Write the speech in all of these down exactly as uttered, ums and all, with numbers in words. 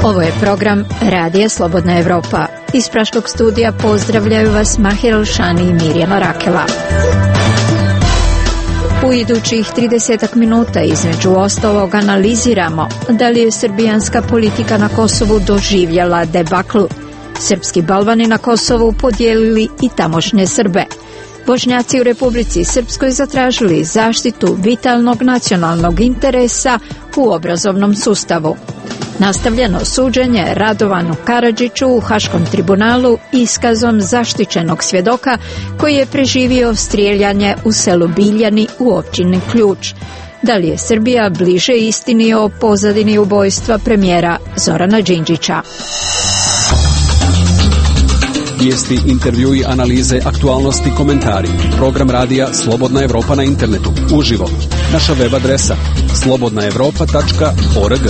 Ovo je program Radija Slobodna Evropa. Iz Praškog studija pozdravljaju vas Mahir Alšani i Mirjana Rakela. U idućih trideset minuta između ostalog analiziramo da li je srbijanska politika na Kosovu doživjela debaklu. Srpski balvani na Kosovu podijelili i tamošnje Srbe. Bošnjaci u Republici Srpskoj zatražili zaštitu vitalnog nacionalnog interesa u obrazovnom sustavu. Nastavljeno suđenje Radovanu Karadžiću u Haškom tribunalu iskazom zaštićenog svjedoka koji je preživio strijeljanje u selu Biljani u općini Ključ. Da li je Srbija bliže istini o pozadini ubojstva premijera Zorana Đinđića? Vijesti, intervjui, analize, aktualnosti, komentari. Program radija Slobodna Evropa na internetu. Uživo. Naša web adresa slobodna evropa tačka org.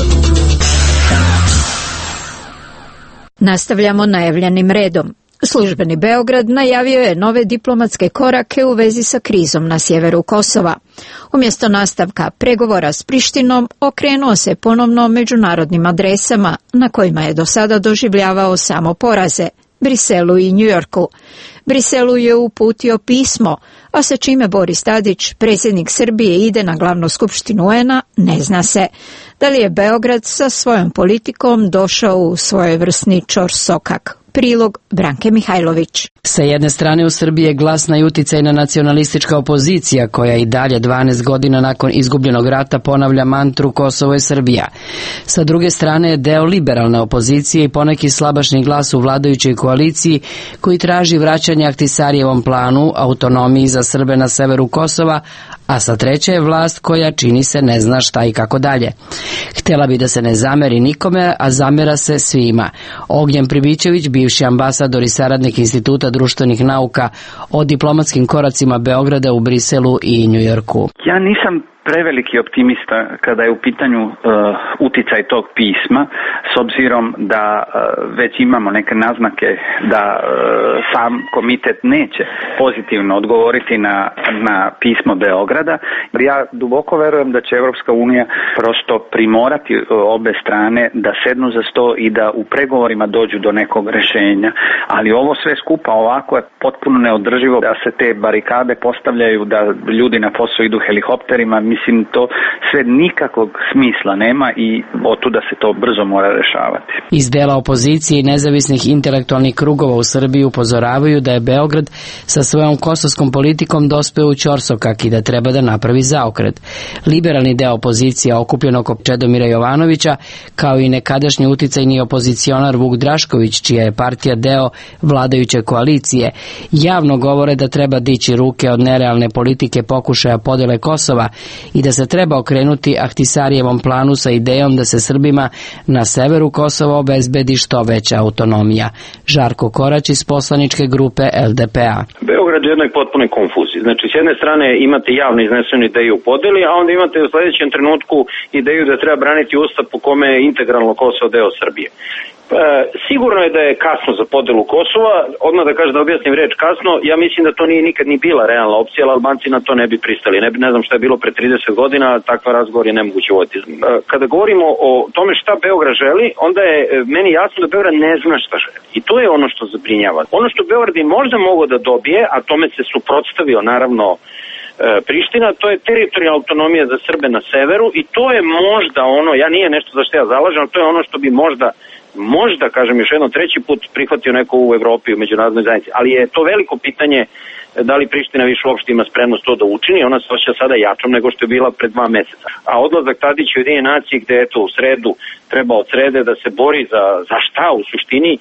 Nastavljamo najavljenim redom. Službeni Beograd najavio je nove diplomatske korake u vezi sa krizom na sjeveru Kosova. Umjesto nastavka pregovora s Prištinom, okrenuo se ponovno međunarodnim adresama na kojima je do sada doživljavao samo poraze, Briselu i Njujorku. Briselu je uputio pismo, a sa čime Boris Tadić, predsjednik Srbije, ide na glavnu skupštinu U N-a, ne zna se. Da li je Beograd sa svojom politikom došao u svojevrsni ćorsokak? Prilog Branke Mihajlović. Sa jedne strane u Srbiji je glasna i uticajna nacionalistička opozicija koja i dalje dvanaest godina nakon izgubljenog rata ponavlja mantru Kosovo je Srbija. Sa druge strane je deo liberalne opozicije i poneki slabašni glas u vladajućoj koaliciji koji traži vraćanje Ahtisarijevom planu, autonomiji za Srbe na severu Kosova, a sa treće je vlast koja čini se ne zna šta i kako dalje. Htjela bi da se ne zameri nikome, a zamera se svima. Ognjen Pribićević, bivši ambasador i saradnik Instituta društvenih nauka o diplomatskim koracima Beograda u Briselu i Njujorku. Ja nisam preveliki optimista kada je u pitanju uh, uticaj tog pisma, s obzirom da uh, već imamo neke naznake da uh, sam komitet neće pozitivno odgovoriti na, na pismo Beograda. Ja duboko verujem da će Evropska unija prosto primorati uh, obe strane da sednu za sto i da u pregovorima dođu do nekog rješenja. Ali ovo sve skupa ovako je potpuno neodrživo da se te barikade postavljaju, da ljudi na posao idu helikopterima. Mislim, to sve nikakvog smisla nema i otuda se to brzo mora rešavati. Iz dela opozicije i nezavisnih intelektualnih krugova u Srbiji upozoravaju da je Beograd sa svojom kosovskom politikom dospeo u ćorsokak i da treba da napravi zaokret. Liberalni deo opozicije okupljen oko Čedomira Jovanovića, kao i nekadašnji uticajni opozicionar Vuk Drašković, čija je partija deo vladajuće koalicije, javno govore da treba dići ruke od nerealne politike pokušaja podele Kosova i da se treba okrenuti Ahtisarijevom planu sa idejom da se Srbima na severu Kosova obezbedi što veća autonomija. Žarko Korać iz poslaničke grupe L D P A. Beograd je u jednoj potpunoj konfuziji. Znači, s jedne strane imate javno iznesenu ideju u podeli, a onda imate u sljedećem trenutku ideju da treba braniti ustav po kome je integralno Kosovo deo Srbije. E, sigurno je da je kasno za podelu Kosova, odmah da kažem da objasnim reč kasno, ja mislim da to nije nikad ni bila realna opcija, ali Albanci na to ne bi pristali. Ne, ne znam šta je bilo pre trideset godina, takva razgovor je nemoguće voditi. E, kada govorimo o tome šta Beograd želi, onda je meni jasno da Beograd ne zna šta želi. I to je ono što zabrinjava. Ono što Beograd bi možda mogao da dobije, a tome se suprotstavio naravno Priština, to je teritorijalna autonomija za Srbe na severu i to je možda ono, ja nije nešto za što ja zalažem, ali to je ono što bi možda možda, kažem još jednom, treći put prihvatio neko u Evropi, u međunarodnoj zajednici, ali je to veliko pitanje da li Priština više uopšte ima spremnost to da učini, ona se osjeća sada jačom nego što je bila pred dva meseca. A odlazak Tadića u Ujedinjene nacije gde eto u sredu treba od srede da se bori za, za šta u suštini e,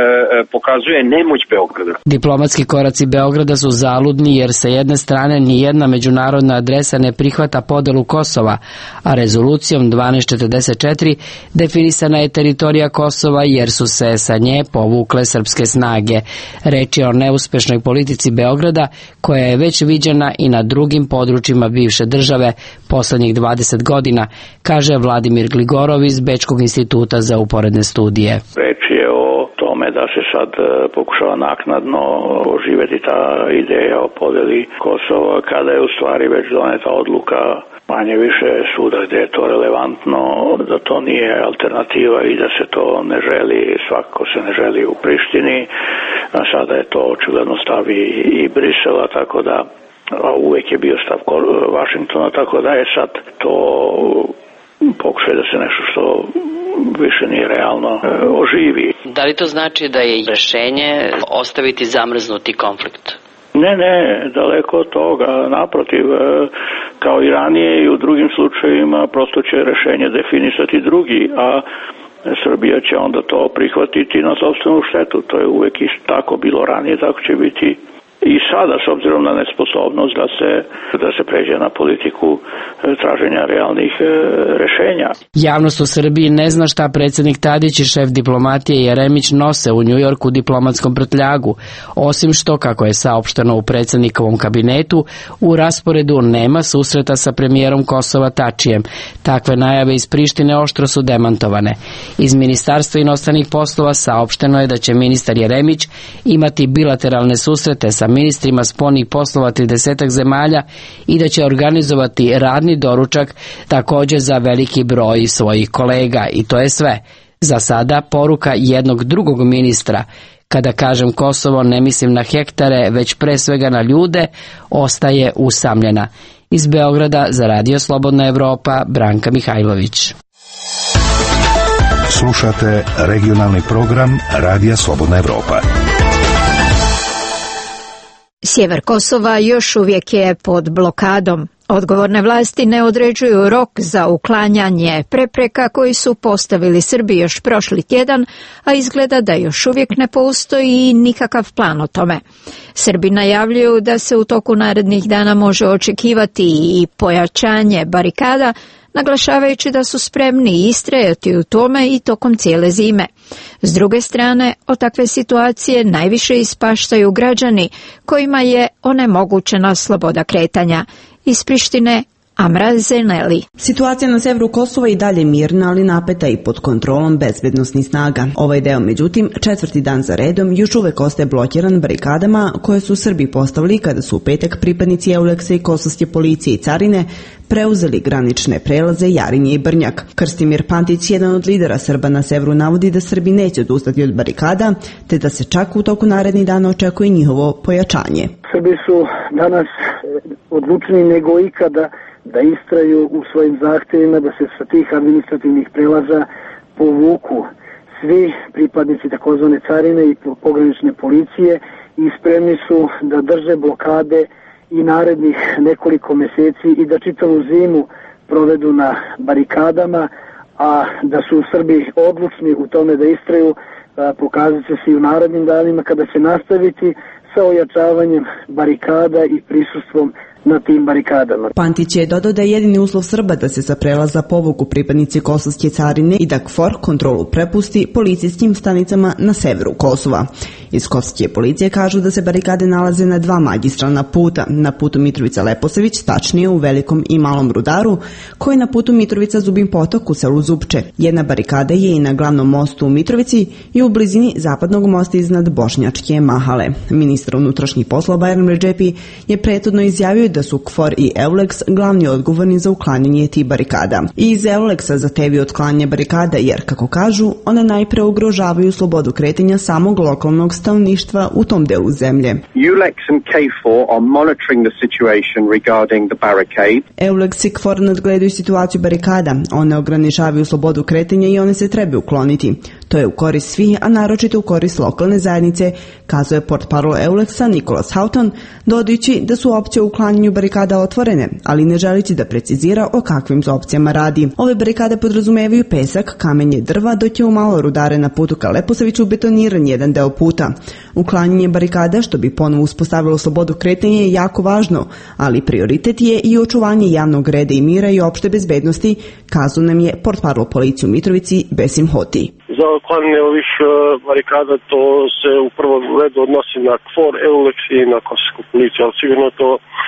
pokazuje nemoć Beograda. Diplomatski koraci Beograda su zaludni jer sa jedne strane ni jedna međunarodna adresa ne prihvata podelu Kosova, a rezolucijom dvanaest četrdeset četiri definisana je teritorija Kosova jer su se sa nje povukle srpske snage. Reč je o neuspešnoj politici Beograda koja je već viđena i na drugim područjima bivše države poslednjih dvadeset godina, kaže Vladimir Gligorov iz Bečkog instituta za uporedne studije. Reč je o tome tome da se sad pokušava naknadno oživjeti ta ideja o podeli Kosova, kada je u stvari već doneta odluka manje više suda gdje je to relevantno, da to nije alternativa i da se to ne želi, svakako se ne želi u Prištini, a sada je to očigledno stavi i Brisela, tako da a uvijek je bio stav Vašingtona, tako da je sad to pokušaj da se nešto što više nije realno oživi. Da li to znači da je rešenje ostaviti zamrznuti konflikt? Ne, ne, daleko od toga, naprotiv, kao i ranije i u drugim slučajevima prosto će rešenje definisati drugi, a Srbija će onda to prihvatiti na sopstvenu štetu. To je uvek isto tako bilo ranije, tako će biti i sada, s obzirom na nesposobnost da se, da se pređe na politiku traženja realnih e, rešenja. Javnost u Srbiji ne zna šta predsjednik Tadić i šef diplomatije Jeremić nose u Njujorku diplomatskom prtljagu, osim što, kako je saopšteno u predsjednikovom kabinetu, u rasporedu nema susreta sa premijerom Kosova Tačijem. Takve najave iz Prištine oštro su demantovane. Iz Ministarstva inostranih poslova saopšteno je da će ministar Jeremić imati bilateralne susrete sa ministrima spoljnih poslova tridesetak zemalja i da će organizovati radni doručak također za veliki broj svojih kolega. I to je sve. Za sada poruka jednog drugog ministra, kada kažem Kosovo ne mislim na hektare, već pre svega na ljude, ostaje usamljena. Iz Beograda za Radio Slobodna Evropa, Branka Mihajlović. Slušate regionalni program Radija Slobodna Evropa. Sjever Kosova još uvijek je pod blokadom. Odgovorne vlasti ne određuju rok za uklanjanje prepreka koji su postavili Srbi još prošli tjedan, a izgleda da još uvijek ne postoji nikakav plan o tome. Srbi najavljuju da se u toku narednih dana može očekivati i pojačanje barikada, naglašavajući da su spremni istrajati u tome i tokom cijele zime. S druge strane, od takve situacije najviše ispaštaju građani kojima je onemogućena sloboda kretanja. Iz Prištine, Amra Zeneli. Situacija na severu Kosova i dalje mirna, ali napeta i pod kontrolom bezbednosnih snaga. Ovaj deo, međutim, četvrti dan za redom još uvek ostaje blokiran barikadama koje su Srbi postavili kada su u petak pripadnici Euleksa i kosovske policije i carine preuzeli granične prelaze Jarinje i Brnjak. Krstimir Pantić, jedan od lidera Srba na severu, navodi da Srbi neće odustati od barikada, te da se čak u toku narednih dana očekuje njihovo pojačanje. Srbi su danas odlučniji nego ikada da istraju u svojim zahtjevima da se sa tih administrativnih prelaza povuku svi pripadnici takozvane carine i pogranične policije i spremni su da drže blokade i narednih nekoliko mjeseci i da čitavu zimu provedu na barikadama, a da su Srbi odlučni u tome da istraju pokazat će se i u narednim danima kada će nastaviti sa ojačavanjem barikada i prisustvom na tim barikadama. Pantić je dodao da je jedini uslov Srba da se sa prelaza povuku pripadnici kosovske carine i da KFOR kontrolu prepusti policijskim stanicama na severu Kosova. Iz kosovske policije kažu da se barikade nalaze na dva magistralna puta, na putu Mitrovica-Leposavić, tačnije u Velikom i Malom Rudaru, koji je na putu Mitrovica-Zubin Potok u selu Zupče. Jedna barikada je i na glavnom mostu u Mitrovici i u blizini zapadnog mosta iznad Bošnjačke Mahale. Ministar unutrašnjih poslova Bayram Redžepi je prethodno izjavio da su KFOR i Euleks glavni odgovorni za uklanjanje tih barikada. I iz Euleksa zahtevaju otklanjanje barikada jer, kako kažu, one najpre ugrožavaju slobodu kretanja samog lokalnog stanovništva u tom delu zemlje. Eulex and K four are monitoring the situation regarding the barricade. Euleks i KFOR nadgledaju situaciju barikada. One ograničavaju slobodu kretanja i one se trebaju ukloniti. To je u korist svih, a naročito u korist lokalne zajednice, kazuje portparol Euleksa Nikolas Houghton, dodajući da su opcije u uklanjanju barikada otvorene, ali ne želići da precizira o kakvim opcijama radi. Ove barikade podrazumevaju pesak, kamenje, drva, dok je u Malo Rudare na putu ka Leposaviću betoniran jedan deo puta. Uklanjanje barikada, što bi ponovo uspostavilo slobodu kretanja, je jako važno, ali prioritet je i očuvanje javnog reda i mira i opšte bezbednosti, kazao nam je portparol policije u Mitrovici Besim Hoti. Za uklanjanje ovih barikada to se u prvom redu odnosi na KFOR, Euleks i na kosovsku policiju, ali sigurno to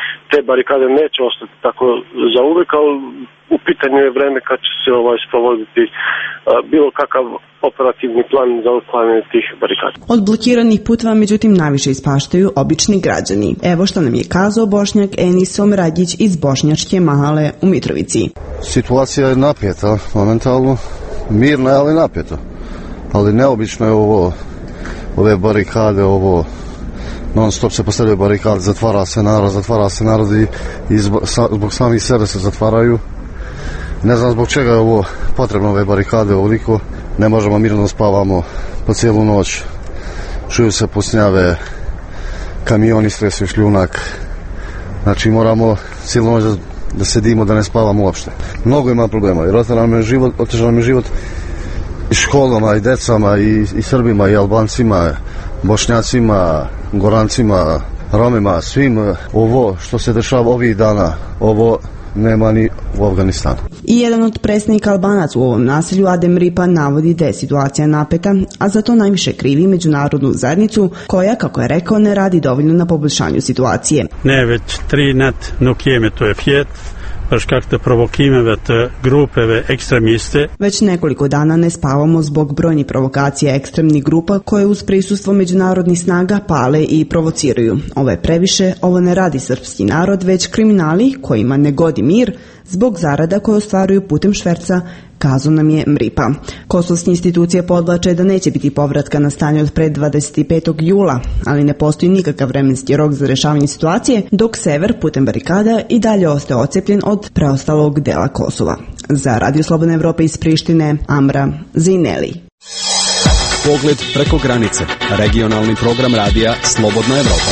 te barikade neće ostati tako za uvijek, ali u pitanju je vreme kad će se ovaj sprovoditi a, bilo kakav operativni plan za uklanjanje tih barikada. Od blokiranih puteva međutim najviše ispaštaju obični građani. Evo što nam je kazao Bošnjak Enis Omrađić iz Bošnjačke Mahale u Mitrovici. Situacija je napeta momentalno, mirna ali napeta. Ali neobično je ovo, ove barikade, ovo non stop se postavljaju barikade, zatvara se narod, zatvara se narod i, i zbog, zbog samih sebe se zatvaraju. Ne znam zbog čega je ovo potrebno, ove barikade ovoliko, ne možemo mirno spavamo po cijelu noć, čuju se pusnjave, kamioni stresu šljunak, znači moramo cijelu noć da, da sedimo, da ne spavamo uopšte. Mnogo ima problema jer otežan nam je život, otežan nam je život i školama, i decama, i, i Srbima, i Albancima, Bošnjacima, Gorancima, Romima, svim. Ovo što se dešava ovih dana, ovo nema ni u Afganistanu. I jedan od predstavnika Albanaca u ovom naselju, Adem Ripa, navodi da je situacija napeta, a za to najviše krivi međunarodnu zajednicu koja, kako je rekao, ne radi dovoljno na poboljšanju situacije. Ne, već tri net nuk jemi to je fjet, për shkak të provokimeve të grupeve ekstremiste. Već nekoliko dana ne spavamo zbog brojnih provokacija ekstremnih grupa koje uz prisustvo međunarodnih snaga pale i provociraju. Ovo je previše, ovo ne radi srpski narod, već kriminali kojima ne godi mir zbog zarada koje ostvaruju putem šverca, kazao nam je Mripa. Kosovske institucije podvlače da neće biti povratka na stanje od pred dvadeset petog jula, ali ne postoji nikakav vremenski rok za rešavanje situacije, dok sever putem barikada i dalje ostaje ocepljen od preostalog dela Kosova. Za Radio Slobodna Evropa iz Prištine, Amra Zineli. Pogled preko granice. Regionalni program radija Slobodna Evropa.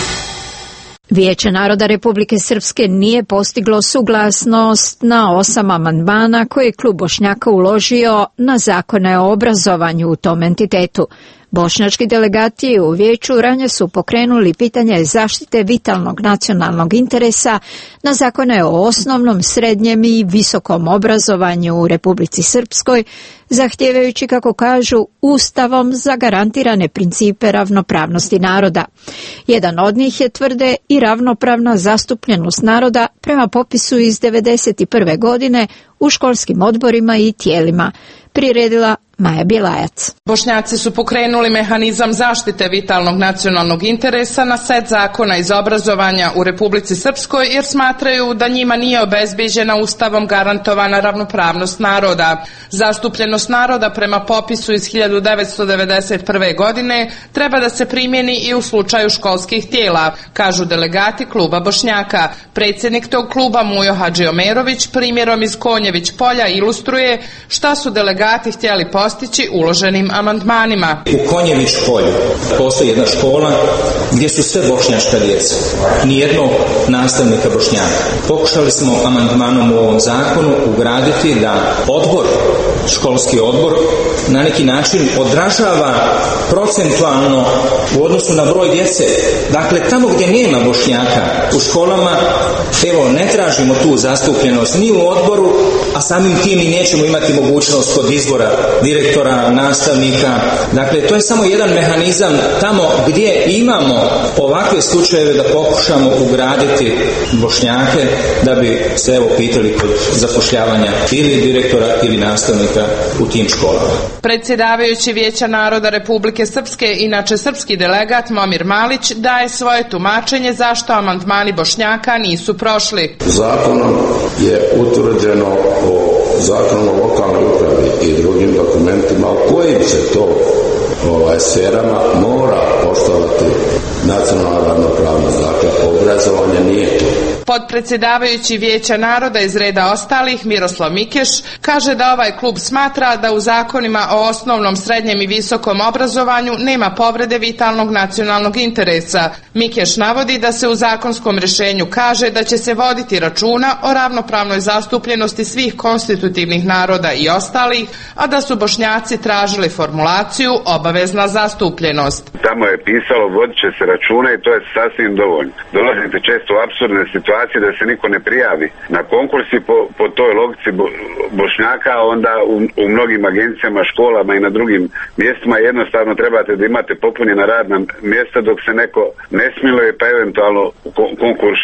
Vijeće naroda Republike Srpske nije postiglo suglasnost na osam amandmana koje je klub Bošnjaka uložio na zakone o obrazovanju u tom entitetu. Bošnjački delegati u vijeću ranije su pokrenuli pitanje zaštite vitalnog nacionalnog interesa na zakone o osnovnom, srednjem i visokom obrazovanju u Republici Srpskoj, zahtijevajući, kako kažu, Ustavom zagarantirane principe ravnopravnosti naroda. Jedan od njih je, tvrde, i ravnopravna zastupljenost naroda prema popisu iz devedeset prve godine u školskim odborima i tijelima, priredila Maja Bjelajac. Bošnjaci su pokrenuli mehanizam zaštite vitalnog nacionalnog interesa na set zakona iz obrazovanja u Republici Srpskoj jer smatraju da njima nije obezbeđena Ustavom garantovana ravnopravnost naroda. Zastupljenost naroda prema popisu iz hiljadu devetsto devedeset prve godine treba da se primjeni i u slučaju školskih tijela, kažu delegati kluba Bošnjaka. Predsjednik tog kluba Mujo Hadžiomerović primjerom iz Konjević polja ilustruje šta su delegati htjeli postići postići uloženim amandmanima. U Konjević polju postoji jedna škola gdje su sve bošnjačka djeca, nijednog nastavnika Bošnjaka. Pokušali smo amandmanom u ovom zakonu ugraditi da odbor, školski odbor, na neki način odražava procentualno u odnosu na broj djece. Dakle, tamo gdje nema Bošnjaka u školama, evo, ne tražimo tu zastupljenost ni u odboru, a samim tim i nećemo imati mogućnost kod izbora direktora, nastavnika. Dakle, to je samo jedan mehanizam tamo gdje imamo ovakve slučajeve da pokušamo ugraditi Bošnjake da bi se evo pitali kod zapošljavanja ili direktora ili nastavnika u tim školama. Predsjedavajući Vijeća naroda Republike Srpske, inače srpski delegat Momir Malić, daje svoje tumačenje zašto amandmani Bošnjaka nisu prošli. Zakonom je utvrđeno o zakonu o lokalnoj upravi i drugim dokumentima u kojim se to ovaj, sferama mora poštovati nacionalna ravnopravnost. Dakle, obrazovanje nije to. Podpredsjedavajući Vijeća naroda iz reda ostalih, Miroslav Mikeš, kaže da ovaj klub smatra da u zakonima o osnovnom, srednjem i visokom obrazovanju nema povrede vitalnog nacionalnog interesa. Mikeš navodi da se u zakonskom rješenju kaže da će se voditi računa o ravnopravnoj zastupljenosti svih konstitutivnih naroda i ostalih, a da su Bošnjaci tražili formulaciju obavezna zastupljenost. Tamo je pisalo vodit će se računa i to je sasvim dovoljno. Dolazite često u apsurdne situacije da se niko ne prijavi na konkursi po, po toj logici bo, Bošnjaka, onda u, u mnogim agencijama, školama i na drugim mjestima jednostavno trebate da imate popunjena radna mjesta dok se neko ne smiluje pa eventualno konkurše.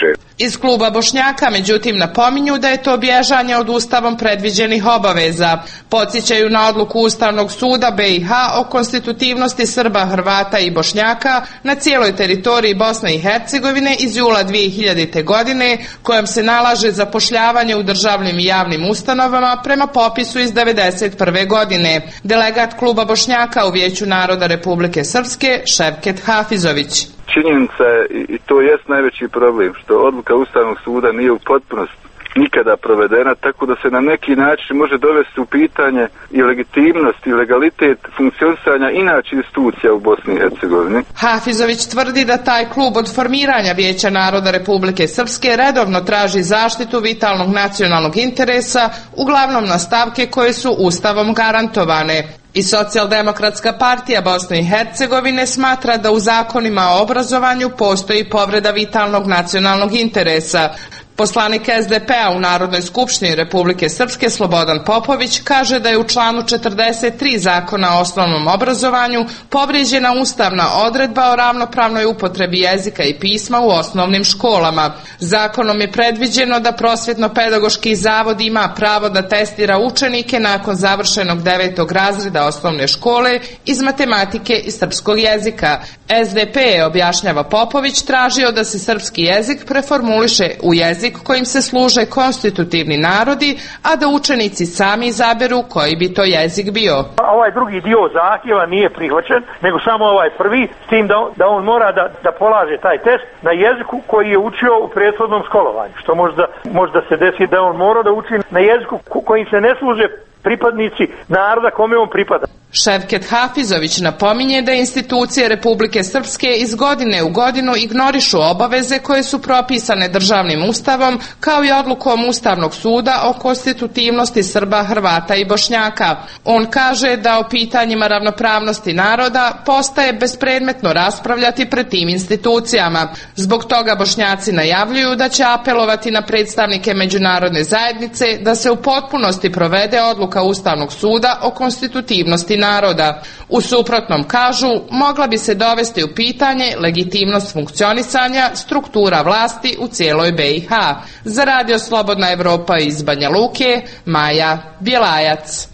Iz kluba Bošnjaka međutim napominju da je to bježanje od ustavom predviđenih obaveza. Podsjećaju na odluku Ustavnog suda B i H o konstitutivnosti Srba, Hrvata i Bošnjaka na cijeloj teritoriji Bosne i Hercegovine iz jula dvije hiljadite. godine, kojom se nalaže zapošljavanje u državnim i javnim ustanovama prema popisu iz devedeset prve. godine. Delegat kluba Bošnjaka u Vijeću naroda Republike Srpske Ševket Hafizović. Činjenica je, i to jest najveći problem, što odluka Ustavnog suda nije u potpunosti nikada provedena, tako da se na neki način može dovesti u pitanje i legitimnost i legalitet funkcionisanja inače institucija u Bosni i Hercegovini. Hafizović tvrdi da taj klub od formiranja Vijeća naroda Republike Srpske redovno traži zaštitu vitalnog nacionalnog interesa, uglavnom na stavke koje su Ustavom garantovane. I Socijaldemokratska partija Bosne i Hercegovine smatra da u zakonima o obrazovanju postoji povreda vitalnog nacionalnog interesa. Poslanik S D P-a u Narodnoj skupštini Republike Srpske Slobodan Popović kaže da je u članu četrdeset tri Zakona o osnovnom obrazovanju povrijeđena ustavna odredba o ravnopravnoj upotrebi jezika i pisma u osnovnim školama. Zakonom je predviđeno da Prosvjetno-pedagoški zavod ima pravo da testira učenike nakon završenog devetog razreda osnovne škole iz matematike i srpskog jezika. S D P je, objašnjava Popović, tražio da se srpski jezik preformuliše u jezik kojim se služe konstitutivni narodi, a da učenici sami izaberu koji bi to jezik bio. Ovaj drugi dio zahtjeva nije prihvaćen, nego samo ovaj prvi, s tim da on, da on mora da, da polaže taj test na jeziku koji je učio u prethodnom školovanju. Što možda, možda se desi da on mora da uči na jeziku kojim se ne služe pripadnici naroda kome on pripada. Ševket Hafizović napominje da institucije Republike Srpske iz godine u godinu ignorišu obaveze koje su propisane državnim ustavom, kao i odlukom Ustavnog suda o konstitutivnosti Srba, Hrvata i Bošnjaka. On kaže da o pitanjima ravnopravnosti naroda postaje bespredmetno raspravljati pred tim institucijama. Zbog toga Bošnjaci najavljuju da će apelovati na predstavnike međunarodne zajednice da se u potpunosti provede odluka Ustavnog suda o konstitutivnosti naroda. U suprotnom, kažu, mogla bi se dovesti u pitanje legitimnost funkcionisanja struktura vlasti u cijeloj B i H. Za Radio Slobodna Evropa iz Banja Luke, Maja Bjelajac.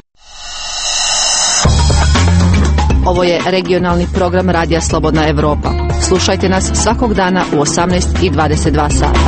Ovo je regionalni program Radija Slobodna Evropa. Slušajte nas svakog dana u osamnaest i dvadeset dva sata.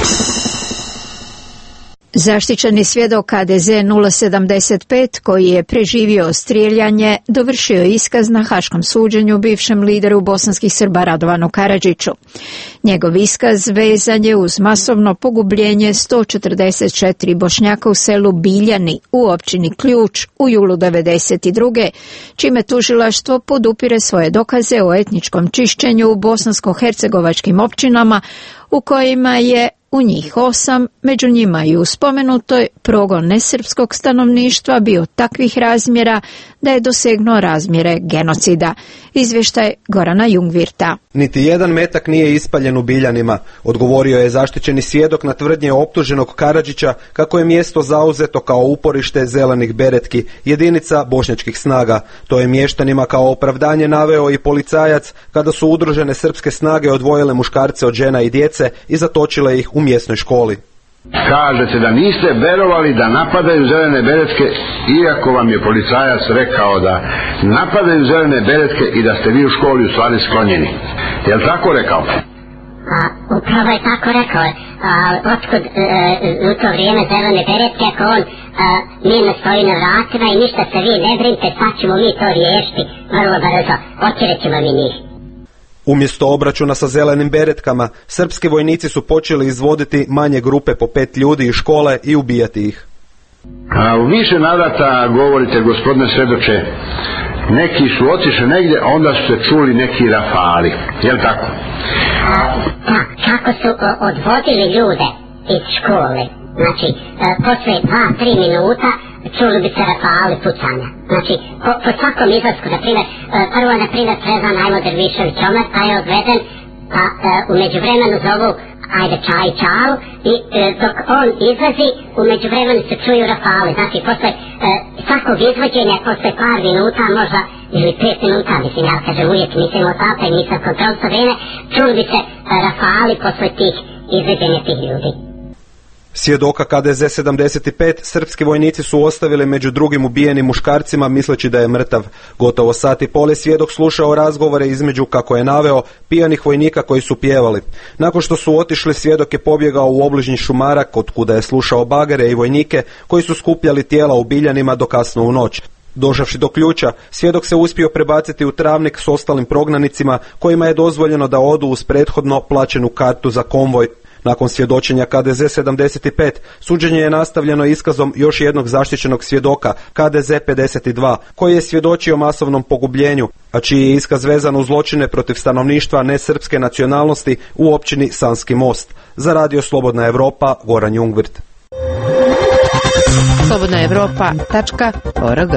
Zaštićeni svjedok K D Z nula sedamdeset pet, koji je preživio strijeljanje, dovršio iskaz na haškom suđenju bivšem lideru bosanskih Srba Radovanu Karadžiću. Njegov iskaz vezan je uz masovno pogubljenje sto četrdeset četiri Bošnjaka u selu Biljani u općini Ključ u julu devedeset druge. čime tužilaštvo podupire svoje dokaze o etničkom čišćenju u bosansko-hercegovačkim općinama u kojima je u njih osam, među njima i u spomenutoj, progon nesrpskog stanovništva bio takvih razmjera da je dosegnuo razmjere genocida. Izvještaj Gorana Jungvirta. Niti jedan metak nije ispaljen u Biljanima, odgovorio je zaštićeni svjedok na tvrdnje optuženog Karadžića kako je mjesto zauzeto kao uporište zelenih beretki, jedinica bošnjačkih snaga. To je mještanima kao opravdanje naveo i policajac kada su udružene srpske snage odvojile muškarce od žena i djece i zatočile ih u mjesnoj školi. Kažete da niste verovali da napadaju zelene beretke, iako vam je policajac rekao da napadaju zelene beretke i da ste vi u školi u stvari sklonjeni. Je li tako rekao? A, upravo je tako rekao. A, otkud e, u to vrijeme zelene beretke, ako on mirno stoji na vratima i ništa se vi ne brinite, sad ćemo mi to riješiti vrlo brzo, otirećemo mi njih. Umjesto obračuna sa zelenim beretkama, srpski vojnici su počeli izvoditi manje grupe po pet ljudi iz škole i ubijati ih. A u više navrata govorite, gospodine svjedoče, neki su otišli negdje, a onda su se čuli neki rafali. Je li tako? A, pa, kako su o, odvodili ljude iz škole. Znači, e, posle dva, tri minuta čuli bi se rafali pucanja. Znači, po, po svakom izlasku, na primjer, e, prvo je, na primjer, Trezan Ajmo Dervišević Omar, pa je odveden, pa e, u međuvremenu zovu ajde čaj čalu i e, dok on izlazi, u međuvremenu se čuju rafali. Znači, posle e, svakog izvođenja, posle par minuta, možda, ili pet minuta, mislim, ja kažem uvijek nisam otapa i nisam kontrolisao vrijeme, čuli bi se e, rafali posle tih izveđenje tih ljudi. Svjedoka K D Z sedamdeset pet srpski vojnici su ostavili među drugim ubijenim muškarcima misleći da je mrtav. Gotovo sat i pol je svjedok slušao razgovore između, kako je naveo, pijanih vojnika koji su pjevali. Nakon što su otišli, svjedok je pobjegao u obližnji šumarak, od kuda je slušao bagere i vojnike koji su skupljali tijela u Biljanima do kasno u noć. Došavši do ključa, svjedok se uspio prebaciti u Travnik s ostalim prognanicima kojima je dozvoljeno da odu uz prethodno plaćenu kartu za konvoj. Nakon svjedočenja K D Z sedamdeset pet, suđenje je nastavljeno iskazom još jednog zaštićenog svjedoka, K D Z pedeset dva, koji je svjedočio masovnom pogubljenju, a čiji je iskaz vezan uz zločine protiv stanovništva nesrpske nacionalnosti u općini Sanski Most. Za Radio Slobodna Evropa, Goran Jungvirt. slobodna evropa tačka org.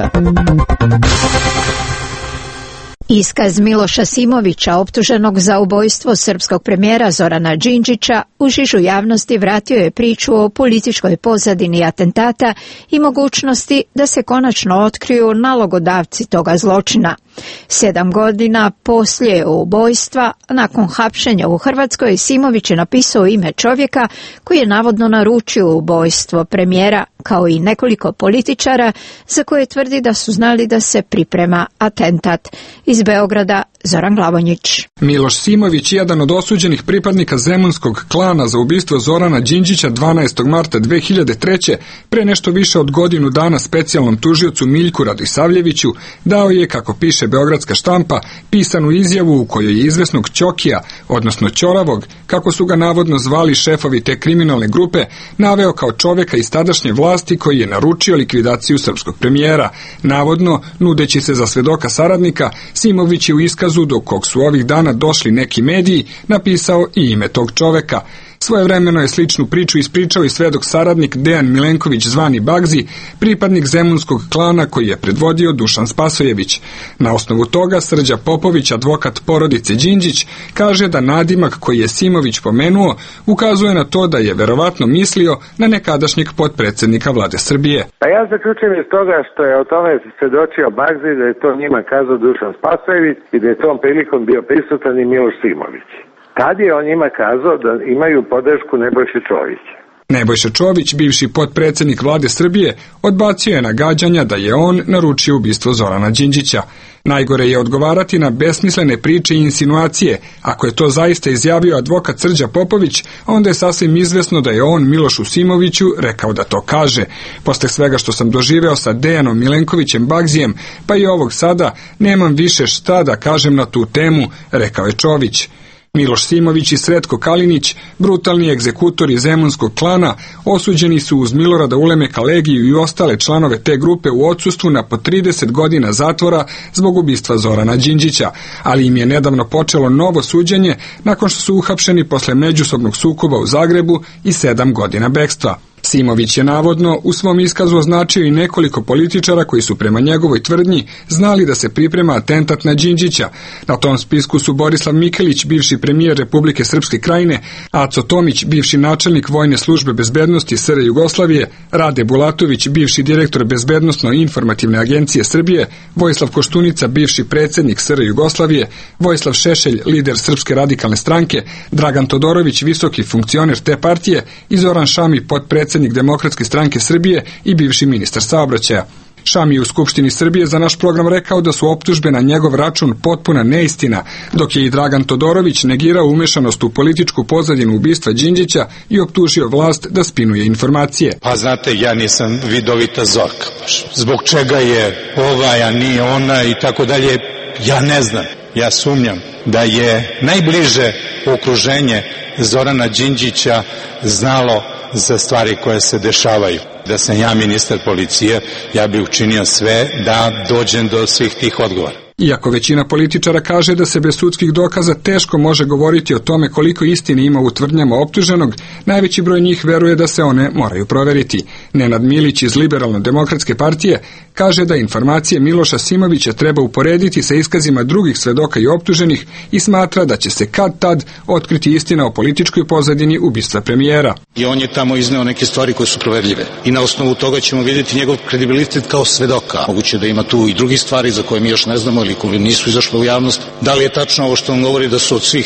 Iskaz Miloša Simovića, optuženog za ubojstvo srpskog premijera Zorana Đinđića, u žižu javnosti vratio je priču o političkoj pozadini atentata i mogućnosti da se konačno otkriju nalogodavci toga zločina. Sedam godina poslije ubojstva, nakon hapšenja u Hrvatskoj, Simović je napisao ime čovjeka koji je navodno naručio ubojstvo premijera, kao i nekoliko političara za koje tvrdi da su znali da se priprema atentat. Iz Beograda, Zoran Glavonjić. Miloš Simović, jedan od osuđenih pripadnika zemunskog klana za ubistvo Zorana Đinđića dvanaestog marta dve hiljade treće. pre nešto više od godinu dana specijalnom tužiocu Miljku Radisavljeviću dao je, kako piše beogradska štampa, pisanu izjavu u kojoj je izvesnog Ćokija, odnosno Ćoravog, kako su ga navodno zvali šefovi te kriminalne grupe, naveo kao čoveka iz tadašnje vlasti koji je naručio likvidaciju srpskog premijera. Navodno, nudeći se za svedoka saradnika, Simović je u iskazu, do kog su ovih dana došli neki mediji, napisao i ime tog čoveka. Svojevremeno je sličnu priču ispričao i svedok saradnik Dejan Milenković zvani Bagzi, pripadnik zemunskog klana koji je predvodio Dušan Spasojević. Na osnovu toga Srđa Popović, advokat porodice Đinđić, kaže da nadimak koji je Simović pomenuo ukazuje na to da je verovatno mislio na nekadašnjeg potpredsjednika vlade Srbije. Pa ja zaključujem iz toga što je o tome svedočio Bagzi, da je to njima kazao Dušan Spasojević i da je tom prilikom bio prisutan i Miloš Simović. Tad je on njima kazao da imaju podršku Nebojše Čovića. Nebojša Čović, bivši potpredsjednik vlade Srbije, odbacio je nagađanja da je on naručio ubistvo Zorana Đinđića. Najgore je odgovarati na besmislene priče i insinuacije. Ako je to zaista izjavio advokat Srđa Popović, onda je sasvim izvesno da je on Milošu Simoviću rekao da to kaže. Posle svega što sam doživeo sa Dejanom Milenkovićem Bagzijem, pa i ovog sada, nemam više šta da kažem na tu temu, rekao je Čović. Miloš Simović i Sretko Kalinić, brutalni egzekutori zemunskog klana, osuđeni su uz Milorada Ulemeka Legiju i ostale članove te grupe u odsustvu na po trideset godina zatvora zbog ubistva Zorana Đinđića, ali im je nedavno počelo novo suđenje nakon što su uhapšeni posle međusobnog sukoba u Zagrebu i sedam godina bekstva. Simović je navodno u svom iskazu označio i nekoliko političara koji su prema njegovoj tvrdnji znali da se priprema atentat na Đinđića. Na tom spisku su Borislav Mikelić, bivši premijer Republike Srpske Krajine, Aco Tomić, bivši načelnik Vojne službe bezbednosti S R Jugoslavije, Rade Bulatović, bivši direktor Bezbednosno-informativne agencije Srbije, Vojislav Koštunica, bivši predsjednik S R Jugoslavije, Vojislav Šešelj, lider Srpske radikalne stranke, Dragan Todorović, visoki funkcioner te partije i Zoran Šami, potpredsjednik Demokratske stranke Srbije i bivši ministar saobraćaja. Šami je u Skupštini Srbije za naš program rekao da su optužbe na njegov račun potpuna neistina, dok je i Dragan Todorović negirao umešanost u političku pozadinu ubistva Đinđića i optužio vlast da spinuje informacije. Pa znate, ja nisam vidovita Zorka baš. Zbog čega je ova, a nije ona i tako dalje, ja ne znam. Ja sumnjam da je najbliže okruženje Zorana Đinđića znalo za stvari koje se dešavaju. Da sam ja ministar policije, ja bih učinio sve da dođem do svih tih odgovora. Iako većina političara kaže da se bez sudskih dokaza teško može govoriti o tome koliko istine ima u tvrdnjama optuženog, najveći broj njih veruje da se one moraju proveriti. Nenad Milić iz Liberalno-demokratske partije kaže da informacije Miloša Simovića treba uporediti sa iskazima drugih svedoka i optuženih i smatra da će se kad tad otkriti istina o političkoj pozadini ubistva premijera. I on je tamo izneo neke stvari koje su proverljive i na osnovu toga ćemo vidjeti njegov kredibilitet kao svedoka. Moguće da ima tu i drugih stvari za koje mi još ne znamo ili koje nisu izašle u javnost. Da li je tačno ovo što on govori da su od svih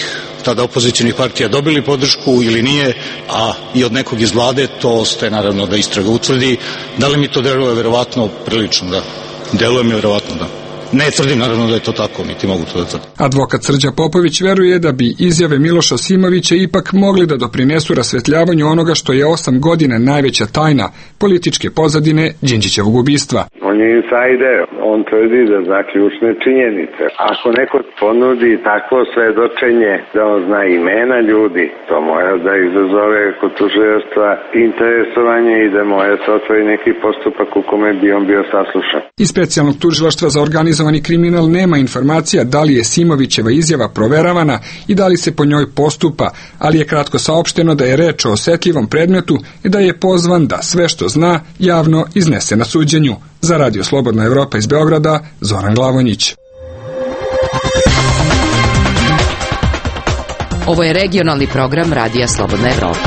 tada opozicijnih partija dobili podršku ili nije, a i od nekog iz vlade, to ostaje naravno da istraga utvrdi. Da li mi to deluje verovatno? Prilično da. Deluje mi verovatno da. Ne tvrdim naravno da je to tako, niti mogu to da tvrdim. Advokat Srđa Popović veruje da bi izjave Miloša Simovića ipak mogli da doprinesu rasvetljavanju onoga što je osam godina najveća tajna političke pozadine Đinđićevog ubistva. On je insajder, on tvrdi da zna ključne činjenice. Ako neko ponudi takvo svedočenje da on zna imena ljudi, to mora da izazove kod tužilaštva interesovanje i da mora se otvori neki postupak u kome bi on bio saslušan. Iz specijalnog tužilaštva za organizovani kriminal nema informacija da li je Simovićeva izjava proveravana i da li se po njoj postupa, ali je kratko saopšteno da je reč o osetljivom predmetu i da je pozvan da sve što zna javno iznese na suđenju. Za Radio Slobodna Evropa iz Beograda, Zoran Glavonjić. Ovo je regionalni program Radija Slobodna Evropa.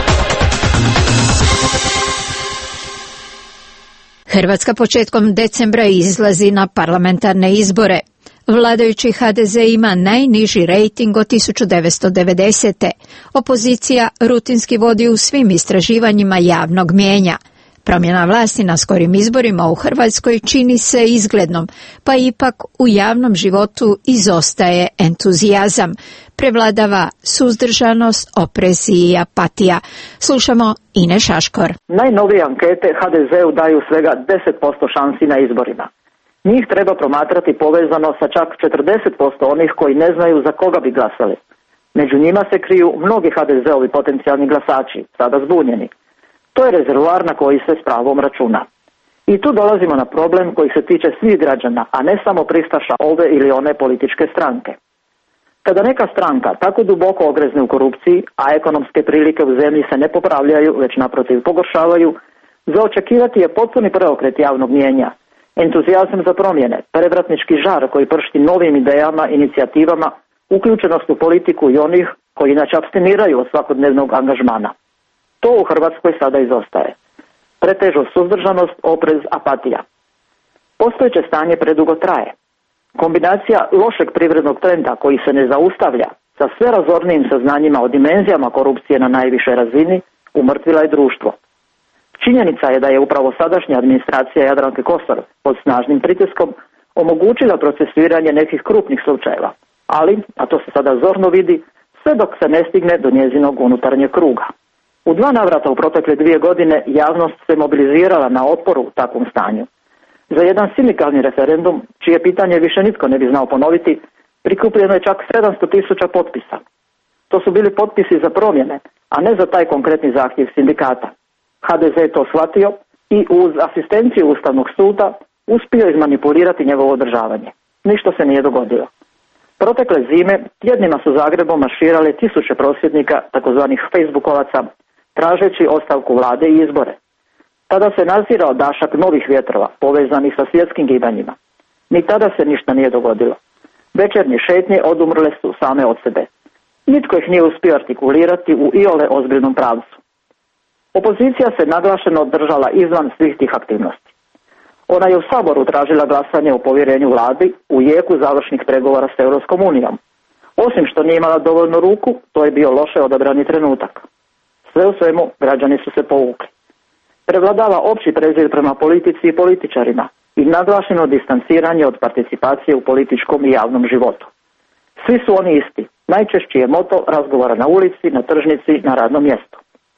Hrvatska početkom decembra izlazi na parlamentarne izbore. Vladajući ha de ze ima najniži rejting od tisuću devetsto devedesete. Opozicija rutinski vodi u svim istraživanjima javnog mijenja. Promjena vlasti na skorim izborima u Hrvatskoj čini se izglednom, pa ipak u javnom životu izostaje entuzijazam. Prevladava suzdržanost, oprez i apatija. Slušamo Ine Šaškor. Najnovije ankete ha de zeu daju svega deset posto šansi na izborima. Njih treba promatrati povezano sa čak četrdeset posto onih koji ne znaju za koga bi glasali. Među njima se kriju mnogi ha de zeovi potencijalni glasači, sada zbunjeni. To je rezervoar na koji se s pravom računa. I tu dolazimo na problem koji se tiče svih građana, a ne samo pristaša ove ili one političke stranke. Kada neka stranka tako duboko ogrezne u korupciji, a ekonomske prilike u zemlji se ne popravljaju, već naprotiv pogoršavaju, za očekivati je potpuni preokret javnog mijenja, entuzijazam za promjene, prevratnički žar koji pršti novim idejama, inicijativama, uključenost u politiku i onih koji inače apstiniraju od svakodnevnog angažmana. To u Hrvatskoj sada izostaje. Pretežu suzdržanost, oprez, apatija. Postojeće stanje predugo traje. Kombinacija lošeg privrednog trenda koji se ne zaustavlja sa sve razornijim saznanjima o dimenzijama korupcije na najvišoj razini umrtvila je društvo. Činjenica je da je upravo sadašnja administracija Jadranke Kosor pod snažnim pritiskom omogućila procesuiranje nekih krupnih slučajeva, ali, a to se sada zorno vidi, sve dok se ne stigne do njezinog unutarnjeg kruga. U dva navrata u protekle dvije godine javnost se mobilizirala na otporu u takvom stanju. Za jedan sindikalni referendum, čije pitanje više nitko ne bi znao ponoviti, prikupljeno je čak sedamsto tisuća potpisa. To su bili potpisi za promjene, a ne za taj konkretni zahtjev sindikata. ha de ze je to shvatio i uz asistenciju Ustavnog suda uspio izmanipulirati njegovo održavanje. Ništa se nije dogodilo. Protekle zime tjednima su Zagrebom marširale tisuće prosvjednika, takozvanih facebookovaca, tražeći ostavku vlade i izbore. Tada se nazirao dašak novih vjetrova povezanih sa svjetskim gibanjima. Ni tada se ništa nije dogodilo. Večernje šetnje odumrle su same od sebe. Nitko ih nije uspio artikulirati u iole ozbiljnom pravcu. Opozicija se naglašeno držala izvan svih tih aktivnosti. Ona je u Saboru tražila glasanje o povjerenju vladi u jeku završnih pregovora s Europskom unijom. Osim što nije imala dovoljnu ruku, to je bio loše odabrani trenutak. Sve u svemu, građani su se povukli. Prevladava opći prezir prema politici i političarima i naglašeno distanciranje od participacije u političkom i javnom životu. Svi su oni isti. Najčešći je moto razgovora na ulici, na tržnici, na radnom mjestu.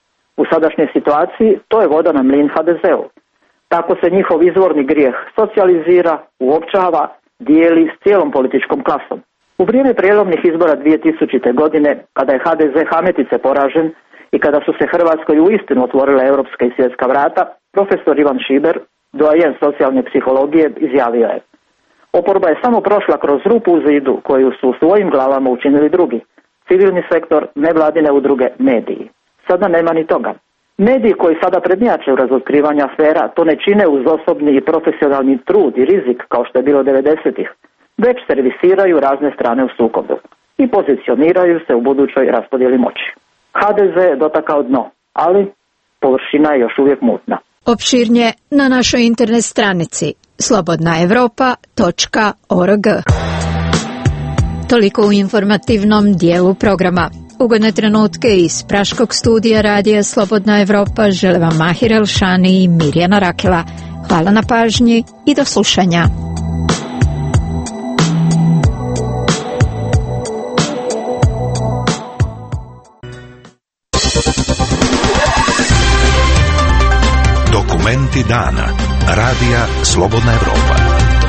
U sadašnjoj situaciji to je voda na mlin ha de zeu. Tako se njihov izvorni grijeh socijalizira, uopćava, dijeli s cijelom političkom klasom. U vrijeme prijelomnih izbora dvije tisućite. godine, kada je ha de ze hametice poražen i kada su se Hrvatskoj uistinu otvorile europska i svjetska vrata, profesor Ivan Šiber, doajen socijalne psihologije, izjavio je: oporba je samo prošla kroz rupu u zidu koju su u svojim glavama učinili drugi. Civilni sektor, nevladine udruge, mediji. Sada nema ni toga. Mediji koji sada prednjače u razotkrivanju afera to ne čine uz osobni i profesionalni trud i rizik kao što je bilo devedesetih, već servisiraju razne strane u sukobu i pozicioniraju se u budućoj raspodjeli moći. ha de ze je dotakao dno, ali površina je još uvijek mutna. Opširnije na našoj internet stranici slobodna evropa točka org. Toliko u informativnom dijelu programa. Ugodne trenutke iz Praškog studija Radija Slobodna Evropa žele vam Mahir Elšani i Mirjana Rakela. Hvala na pažnji i do slušanja. Dokumenti dana. Radija Slobodna Evropa.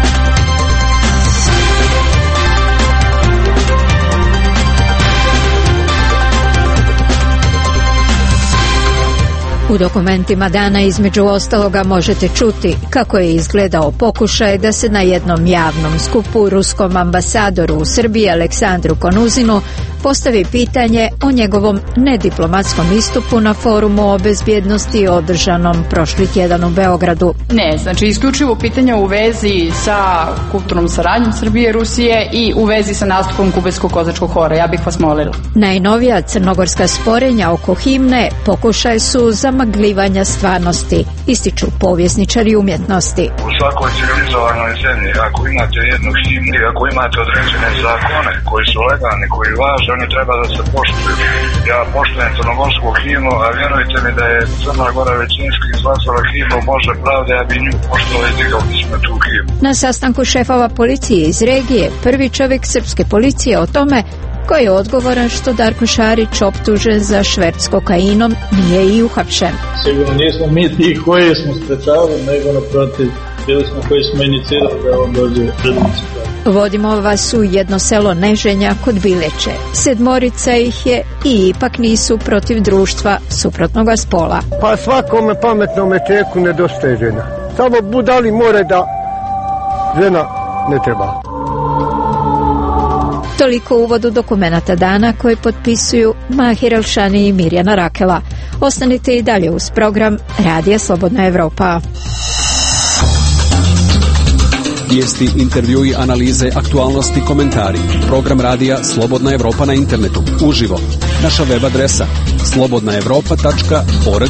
U dokumentima dana između ostaloga možete čuti kako je izgledao pokušaj da se na jednom javnom skupu ruskom ambasadoru u Srbiji Aleksandru Konuzinu postavi pitanje o njegovom nediplomatskom istupu na forumu o bezbjednosti održanom prošli tjedan u Beogradu. Ne, znači isključivo pitanje u vezi sa kulturnom saradnjom Srbije i Rusije i u vezi sa nastupom kubanskog kozačkog hora. Ja bih vas molila. Najnovija crnogorska sporenja oko himne pokušaj su zamagljivanja stvarnosti, ističu povjesničari umjetnosti. U svakoj civilizovanoj zemlji, ako imate jednu himnu i ako imate određene zakone koji su legalni, koji važe, oni treba da se poštuju. Ja poštujem crnogorsku himnu, a vjerujte mi da je Crna Gora većinski izglasala himnu Bože pravde, ja bi nju poštovao i digao bismo tu himnu. Na sastanku šefova policije iz regije, prvi čovjek srpske policije o tome ko je odgovoran što Darko Šarić, optužen za šverc kokainom, nije i uhapšen. Sigurno nismo mi ti koji smo sprečavali, nego naprotiv, bili smo koji smo inicirali da on dođe pred nas. Vodimo vas u jedno selo Neženja kod Bileće. Sedmorica ih je i ipak nisu protiv društva suprotnog spola. Pa svakome pametnome čeku nedostaje žena. Samo budali more da žena ne treba. Toliko uvodu dokumenata dana koje potpisuju Mahir Elšani i Mirjana Rakela. Ostanite i dalje uz program Radija Slobodna Evropa. Vijesti, intervjui, analize, aktualnosti, komentari. Program Radija Slobodna Evropa na internetu. Uživo. Naša web adresa slobodna evropa tačka org.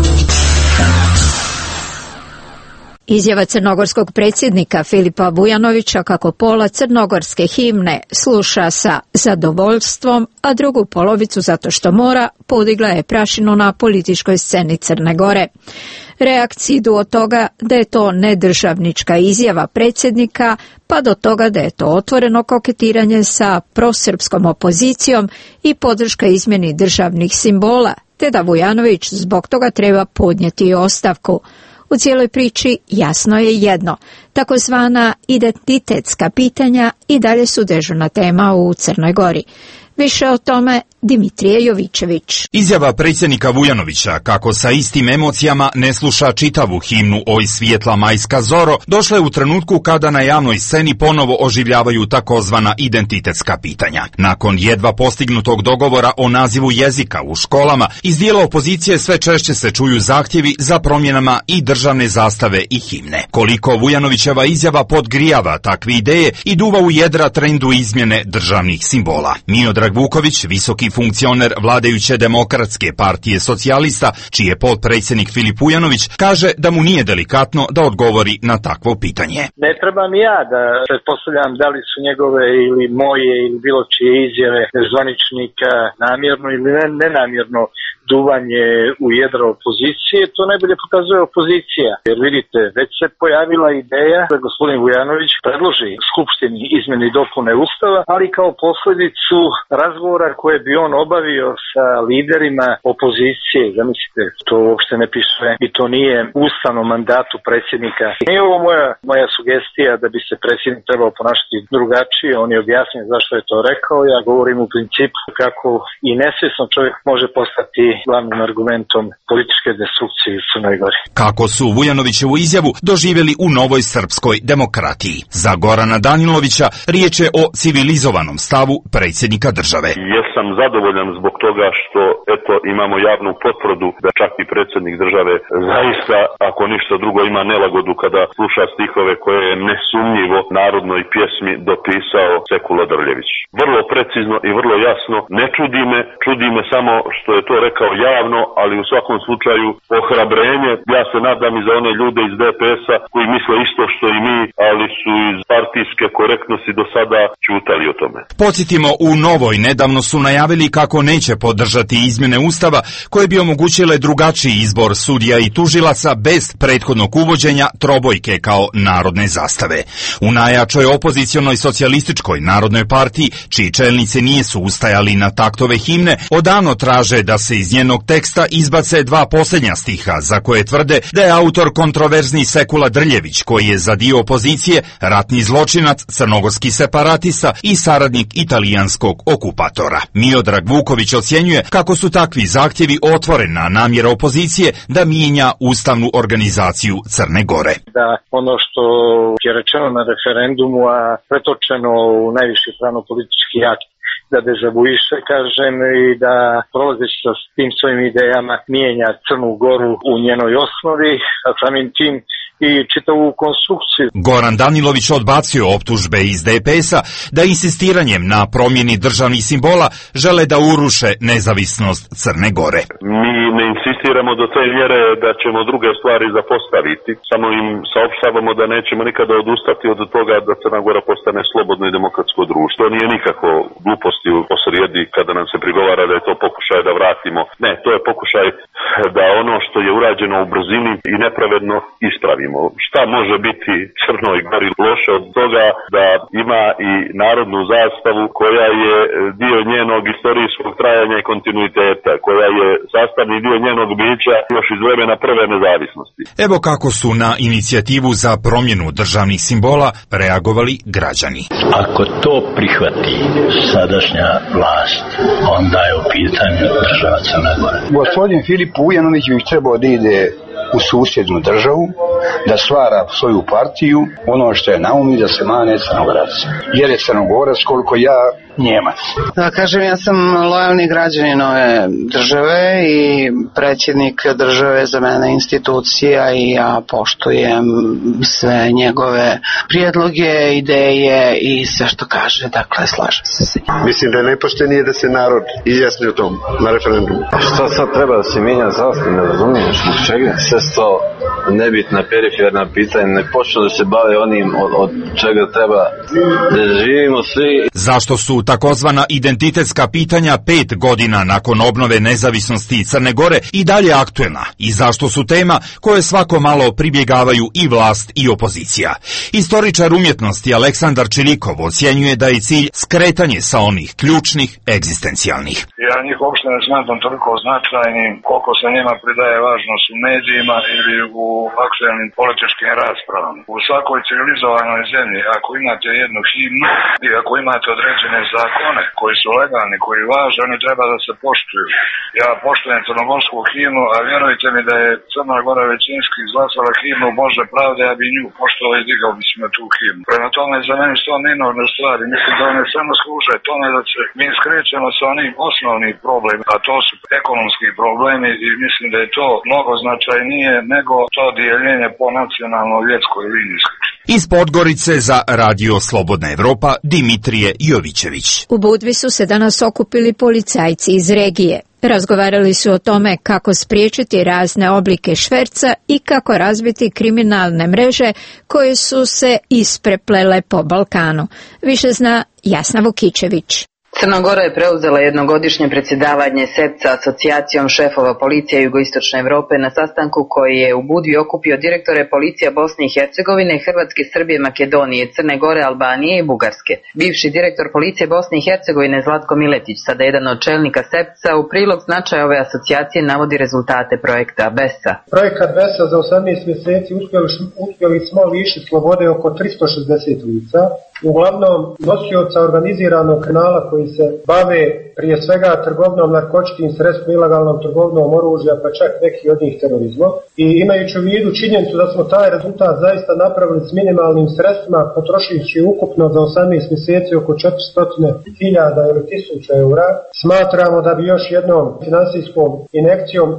Izjava crnogorskog predsjednika Filipa Vujanovića kako pola crnogorske himne sluša sa zadovoljstvom, a drugu polovicu zato što mora, podigla je prašinu na političkoj sceni Crne Gore. Reakcije idu od toga da je to nedržavnička izjava predsjednika, pa do toga da je to otvoreno koketiranje sa prosrpskom opozicijom i podrška izmjeni državnih simbola, te da Vujanović zbog toga treba podnijeti ostavku. U cijeloj priči jasno je jedno, takozvana identitetska pitanja i dalje su dežurna tema u Crnoj Gori. Više o tome Dimitrije Jovičević. Izjava predsjednika Vujanovića kako sa istim emocijama ne sluša čitavu himnu Oj svijetla majska zoro došla je u trenutku kada na javnoj sceni ponovo oživljavaju takozvana identitetska pitanja. Nakon jedva postignutog dogovora o nazivu jezika u školama, iz dijela opozicije sve češće se čuju zahtjevi za promjenama i državne zastave i himne. Koliko Vujanovićeva izjava podgrijava takve ideje i duva u jedra trendu izmjene državnih simbola. Miodrag Vuković, visoki funkcioner vladajuće Demokratske partije socijalista, čiji je potpredsjednik Filip Vujanović, kaže da mu nije delikatno da odgovori na takvo pitanje. Ne trebam ja da pretpostavljam da li su njegove ili moje ili bilo čije izjave zvaničnika namjerno ili nenamjerno duvanje u jedra opozicije, to najbolje pokazuje opozicija. Jer vidite, već se pojavila ideja da gospodin Vujanović predloži Skupštini izmjene i dopune Ustava, ali kao posljedicu razgovora koje bi on obavio sa liderima opozicije. Zamislite, to uopšte ne piše i to nije u ustavnom mandatu predsjednika. Nije ovo moja, moja sugestija da bi se predsjednik trebao ponašati drugačije, on je objasnio zašto je to rekao, ja govorim u principu kako i nesvjesno čovjek može postati glavnim argumentom političke destrukcije u Crnoj Gori. Kako su Vujanovićevu izjavu doživjeli u Novoj srpskoj demokratiji? Za Gorana Danilovića riječ je o civilizovanom stavu predsjednika države. Jesam zadovoljan zbog toga što eto imamo javnu potvrdu da čak i predsjednik države zaista, ako ništa drugo, ima nelagodu kada sluša stihove koje je nesumnjivo narodnoj pjesmi dopisao Sekulo Drljević. Vrlo precizno i vrlo jasno, ne čudi me, čudi me samo što je to rekao javno, ali u svakom slučaju ohrabrenje. Ja se nadam i za one ljude iz D P S-a koji misle isto što i mi, ali su iz partijske korektnosti do sada ćutali o tome. Podsjetimo, u Novoj nedavno su najavili kako neće podržati izmjene Ustava koje bi omogućile drugačiji izbor sudija i tužilaca bez prethodnog uvođenja trobojke kao narodne zastave. U najjačoj opozicionoj socijalističkoj narodnoj partiji, čiji čelnici nisu ustajali na taktove himne, odavno traže da se iz njenog teksta izbace dva posljednja stiha za koje tvrde da je autor kontroverzni Sekula Drljević, koji je za dio opozicije ratni zločinac, crnogorski separatista i saradnik italijanskog okupatora. Miodrag Vuković ocjenjuje kako su takvi zahtjevi otvorena namjera opozicije da mijenja ustavnu organizaciju Crne Gore. Da ono što je rečeno na referendumu, a pretočeno u najviši pravno-politički akt, da dezavuiše, kažem, i da prolazeći sa tim svojim idejama mijenja Crnu Goru u njenoj osnovi, a samim tim i čitavu konstrukciju. Goran Danilović odbacio optužbe iz D P S-a da insistiranjem na promjeni državnih simbola žele da uruše nezavisnost Crne Gore. Mi ne insistiramo do te mjere da ćemo druge stvari zapostaviti, samo im saopštavamo da nećemo nikada odustati od toga da Crna Gora postane slobodno i demokratsko društvo. To nije nikako gluposti u posrijedi kada nam se prigovara da je to pokušaj da vratimo. Ne, to je pokušaj da ono što je urađeno u brzini i nepravedno ispravimo. Šta može biti Crnoj Gori loše od toga da ima i narodnu zastavu koja je dio njenog istorijskog trajanja i kontinuiteta, koja je sastavni dio njenog bića još iz vremena prve nezavisnosti. Evo kako su na inicijativu za promjenu državnih simbola reagovali građani. Ako to prihvati sadašnja vlast, onda je u pitanju država Crna Gora. Gospodin Filip Vujanović bi trebao da ide u susjednu državu, da stvara svoju partiju, ono što je na umi da se mane Crnogorac. Jer je Crnogorac, koliko ja, Njemac. Da kažem, ja sam lojalni građanin ove države i predsjednik države za mene institucija i ja poštujem sve njegove prijedloge, ideje i sve što kaže, dakle slažem se sa njim. Mislim da je najpoštenije da se narod izjasni o tom na referendumu. Šta sad treba da se mijenja zastav, ne razumiješ, zbog čega? Sve to nebitna, periferna pitanja, ne počnu da se bave onim od, od čega treba da živimo svi. Zašto su takozvana identitetska pitanja pet godina nakon obnove nezavisnosti Crne Gore i dalje aktuelna i zašto su tema koje svako malo pribjegavaju i vlast i opozicija? Istoričar umjetnosti Aleksandar Čilikov ocjenjuje da je cilj skretanje sa onih ključnih egzistencijalnih. Ja njih uopšte ne smatram toliko značajnim koliko se njima pridaje važnost u medijima ili u aktualnim političkim raspravama. U svakoj civilizovanoj zemlji, ako imate jednu himnu i ako imate određene zakone koji su legalni, koji važe, oni treba da se poštuju. Ja poštujem crnogorsku himnu, a vjerujte mi da je Crna Gora većinski izglasala himnu Bože pravde, ja bi nju poštovao i digao bi se na tu himnu. Prema tome, za mene su to minorne stvari. Mislim da one samo služe tome da se mi skrećemo sa onim osnovnim problemima, a to su ekonomski problemi i mislim da je to mnogo značajnije nego to dijeljenje po nacionalno-vjetskoj liniji. Iz Podgorice za Radio Slobodna Evropa Dimitrije Jovićević. U Budvi su se danas okupili policajci iz regije. Razgovarali su o tome kako spriječiti razne oblike šverca i kako razbiti kriminalne mreže koje su se ispreplele po Balkanu. Više zna Jasna Vukičević. Crna Gora je preuzela jednogodišnje predsjedavanje S E P C A, asocijacijom šefova policija jugoistočne Europe, na sastanku koji je u Budvi okupio direktore policija Bosne i Hercegovine, Hrvatske, Srbije, Makedonije, Crne Gore, Albanije i Bugarske. Bivši direktor policije Bosne i Hercegovine Zlatko Miletić, sada jedan od čelnika S E P C A, u prilog značaja ove asocijacije navodi rezultate projekta BESA. Projekat BESA za osamnaest mjeseci uspjeli, uspjeli smo lišiti slobode oko tristo šezdeset lica, uglavnom nosioca organiziranog kriminala koji se bave prije svega trgovnom narkotičkim sredstvima, ilegalnom trgovnom oružja, pa čak neki od njih terorizmom. I imajući u vidu činjenicu da smo taj rezultat zaista napravili s minimalnim sredstvima, potrošivši ukupno za osamnaest mjeseci oko četiristo hiljada ili tisuća eura, smatramo da bi još jednom finansijskom injekcijom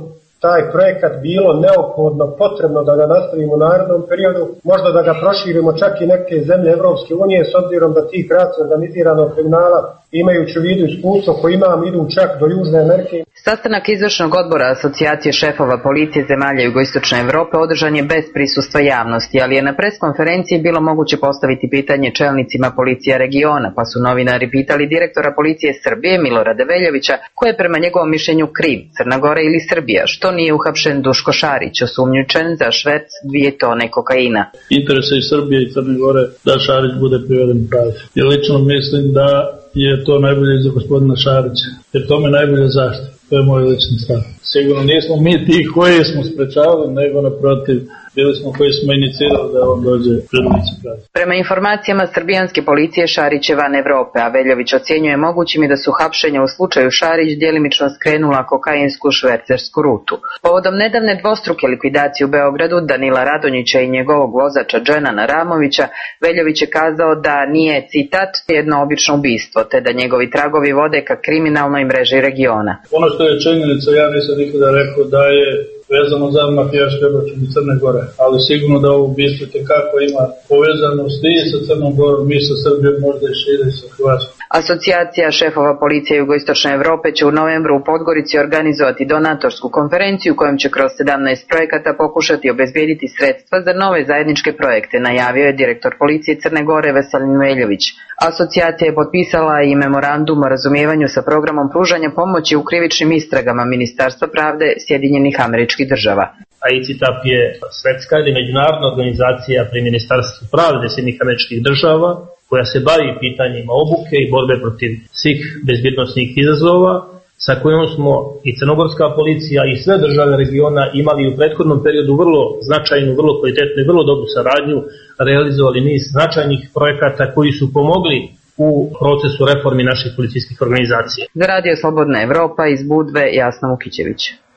taj projekat bilo neophodno, potrebno da ga nastavimo u narednom periodu, možda da ga proširimo čak i neke zemlje Evropske unije, s obzirom da ti kratci organiziranog kriminala, imajući u vidu iskustvo koje imam, idu čak do Južne Amerike. Sastanak izvršnog odbora Asocijacije šefova policije zemalja Jugoistočne Evrope održan je bez prisustva javnosti, ali je na preskonferenciji bilo moguće postaviti pitanje čelnicima policija regiona, pa su novinari pitali direktora policije Srbije Milorada Veljovića ko je prema njegovom mišljenju kriv, Crna Gora ili Srbija, što nije uhapšen Duško Šarić, osumnjičen za šverc dvije tone kokaina. Interese i Srbije i Crne Gore da Šarić bude priveden pravdi. Ja lično mislim da je to najbolje za gospodina Šarića, jer to me najbolje zaštiti. To je moj lični stav. Sigurno nismo mi ti koji smo sprečavali, nego naprotiv, bili smo koji smo inicirali da on dođe pred lice pravde. Prema informacijama srbijanske policije Šarić je van Evrope, a Veljović ocjenjuje mogućim i da su hapšenja u slučaju Šarić djelimično skrenula kokainsku švercersku rutu. Povodom nedavne dvostruke likvidacije u Beogradu Danila Radonjića i njegovog vozača Dženana Ramovića, Veljović je kazao da nije, citat, jedno obično ubistvo, te da njegovi tragovi vode ka kriminalnoj mreži regiona. Ono što je činjenica, ja nisam nikada rekao da je vezano za mafijaške obračune Crne Gore, ali sigurno da ovo ubistvo tekako ima povezanost i sa Crnom Gorom, i sa Srbijom, možda i šire i sa Hrvatskom. Asocijacija šefova policije Jugoistočne Evrope će u novembru u Podgorici organizovati donatorsku konferenciju kojom će kroz sedamnaest projekata pokušati obezbijediti sredstva za nove zajedničke projekte, najavio je direktor policije Crne Gore Veselin Veljović. Asocijacija je potpisala i memorandum o razumijevanju sa programom pružanja pomoći u krivičnim istragama Ministarstva pravde Sjedinjenih Američkih Država. A I C I T A P je svetska ili međunarodna organizacija pri Ministarstvu pravde Sjedinjenih Američkih Država koja se bavi pitanjima obuke i borbe protiv svih bezbjednosnih izazova, sa kojom smo i crnogorska policija i sve države regiona imali u prethodnom periodu vrlo značajnu, vrlo kvalitetnu i vrlo dobru saradnju, realizovali niz značajnih projekata koji su pomogli u procesu reformi naših policijskih organizacija. Za Radio Slobodna Evropa iz Budve, Jasna Vukićević.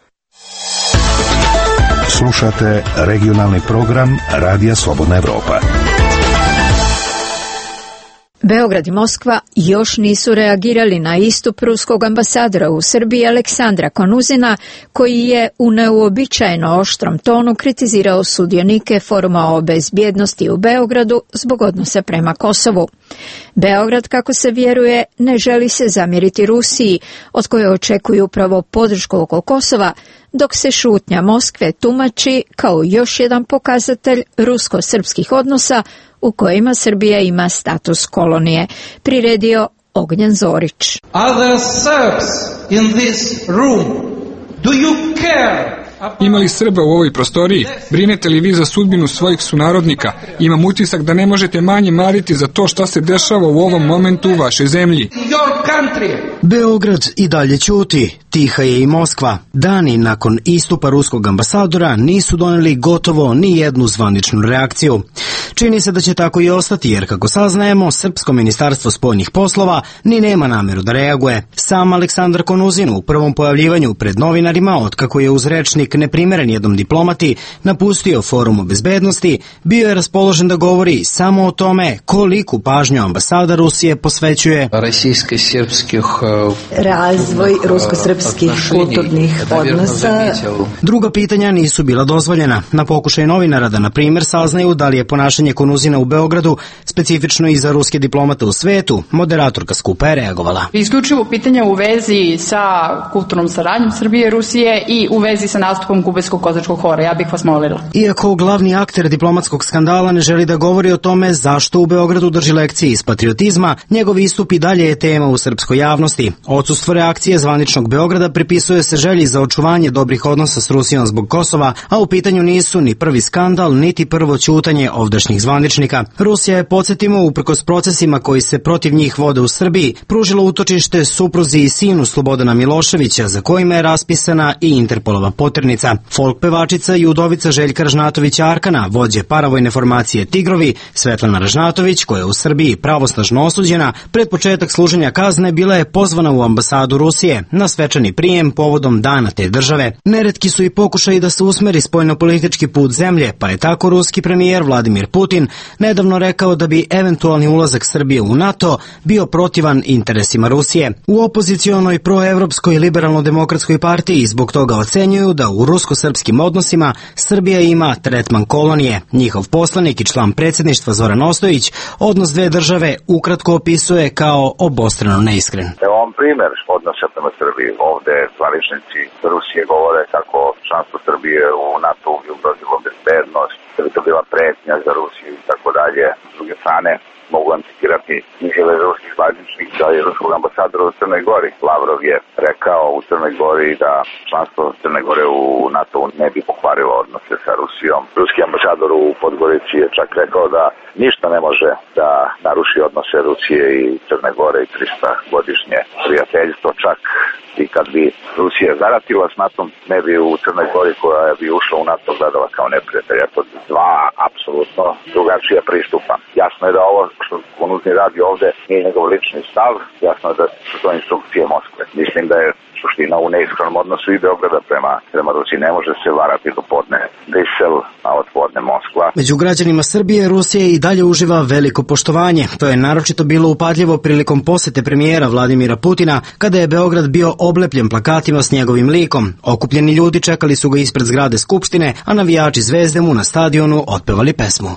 Slušate regionalni program Radija Slobodna Evropa. Beograd i Moskva još nisu reagirali na istup ruskog ambasadora u Srbiji Aleksandra Konuzina, koji je u neuobičajeno oštrom tonu kritizirao sudionike Foruma o bezbjednosti u Beogradu zbog odnosa prema Kosovu. Beograd, kako se vjeruje, ne želi se zamjeriti Rusiji, od koje očekuju upravo podršku oko Kosova, dok se šutnja Moskve tumači kao još jedan pokazatelj rusko-srpskih odnosa u kojima Srbija ima status kolonije, priredio Ognjen Zorić. Other Serbs in this room, do you care? Ima li Srba u ovoj prostoriji? Brinete li vi za sudbinu svojih sunarodnika? Imam utisak da ne možete manje mariti za to šta se dešava u ovom momentu u vašoj zemlji. Beograd i dalje ćuti. Tiha je i Moskva. Dani nakon istupa ruskog ambasadora nisu doneli gotovo ni jednu zvaničnu reakciju. Čini se da će tako i ostati, jer kako saznajemo, Srpsko ministarstvo spoljnih poslova ni nema nameru da reaguje. Sam Aleksandar Konuzin u prvom pojavljivanju pred novinarima, otkako je uz rečnik neprimeren jednom diplomati napustio Forum o bezbednosti, bio je raspoložen da govori samo o tome koliku pažnju ambasada Rusije posvećuje razvoj rusko-srpskih kulturnih odnosa. Druga pitanja nisu bila dozvoljena. Na pokušaj novinara da, na primjer, saznaju da li je ponašanje Konuzina u Beogradu specifično i za ruske diplomate u svetu, moderatorka skupa je reagovala. Isključivo pitanja u vezi sa kulturnom saradnjom Srbije i Rusije i u vezi sa nastupom Kubeskog kozačkog hora. Ja bih vas molila. Iako glavni akter diplomatskog skandala ne želi da govori o tome zašto u Beogradu drži lekcije iz patriotizma, njegov istup i dalje je tema u srpskoj javnosti. Odsustvo reakcije zvaničnog Beograda pripisuje se želji za očuvanje dobrih odnosa s Rusijom zbog Kosova, a u pitanju nisu ni prvi skandal, niti prvo ćutanje ovdašnjih zvaničnika. Rusija je, podsjetimo, uprkos procesima koji se protiv njih vode u Srbiji, pružila utočište supruzi i sinu Slobodana Miloševića, za kojima je raspisana i Interpolova poternica. Folk pevačica i udovica Željka Ražnatovića Arkana, vođe paravojne formacije Tigrovi, Svetlana Ražnatović, koja je u Srbiji pravosnažno osuđena, pred početak služenja kazne bila je pozvana u ambasadu Rusije na svečani prijem povodom dana te države. Neretki su i pokušaji da se usmeri spoljnopolitički put zemlje, pa je tako ruski premijer Vladimir Putin nedavno rekao da bi eventualni ulazak Srbije u NATO bio protivan interesima Rusije. U opozicionoj proevropskoj liberalno-demokratskoj partiji zbog toga ocenjuju da u rusko-srpskim odnosima Srbija ima tretman kolonije. Njihov poslanik i član predsjedništva Zoran Ostojić odnos dve države ukratko opisuje kao obostrano neiskren. Evo vam primjer odnosa prema Srbiji. Ovde zvaničnici Rusije govore kako članstvo Srbije u NATO bi ugrozilo bezbednost, da bi to bila pretnja za Rusiju i tako dalje. S druge strane, mogu vam citirati izjave ruskih zvaničnika i ruskog ambasadora u Crnoj Gori. Lavrov je rekao u Crnoj Gori da članstvo Crne Gore u NATO ne bi pokvarilo odnose sa Rusijom. Ruski ambasador u Podgorici je čak rekao da ništa ne može da naruši odnose Rusije i Crne Gore i trista godišnje prijateljstvo. Čak i kad bi Rusija zaratila s NATO, ne bi u Crnoj Gori koja bi ušla u NATO gledala kao neprijatelj. Eto, dva apsolutno drugačija pristupa. Jasno je da ovo što Konuzin radi ovde nije njegov lični stav, jasno je da su to instrukcije Moskve. Mislim da je suština u neiskrenom odnosu i Beograda prema, prema Rusiji. Ne može se varati do podne Brisel, a od podne Moskva. Među građanima Srbije Rusija i dalje uživa veliko poštovanje. To je naročito bilo upadljivo prilikom posete premijera Vladimira Putina, kada je Beograd bio oblepljen plakatima s njegovim likom. Okupljeni ljudi čekali su ga ispred zgrade Skupštine, a navijači Zvezde mu na stadionu otpevali pesmu.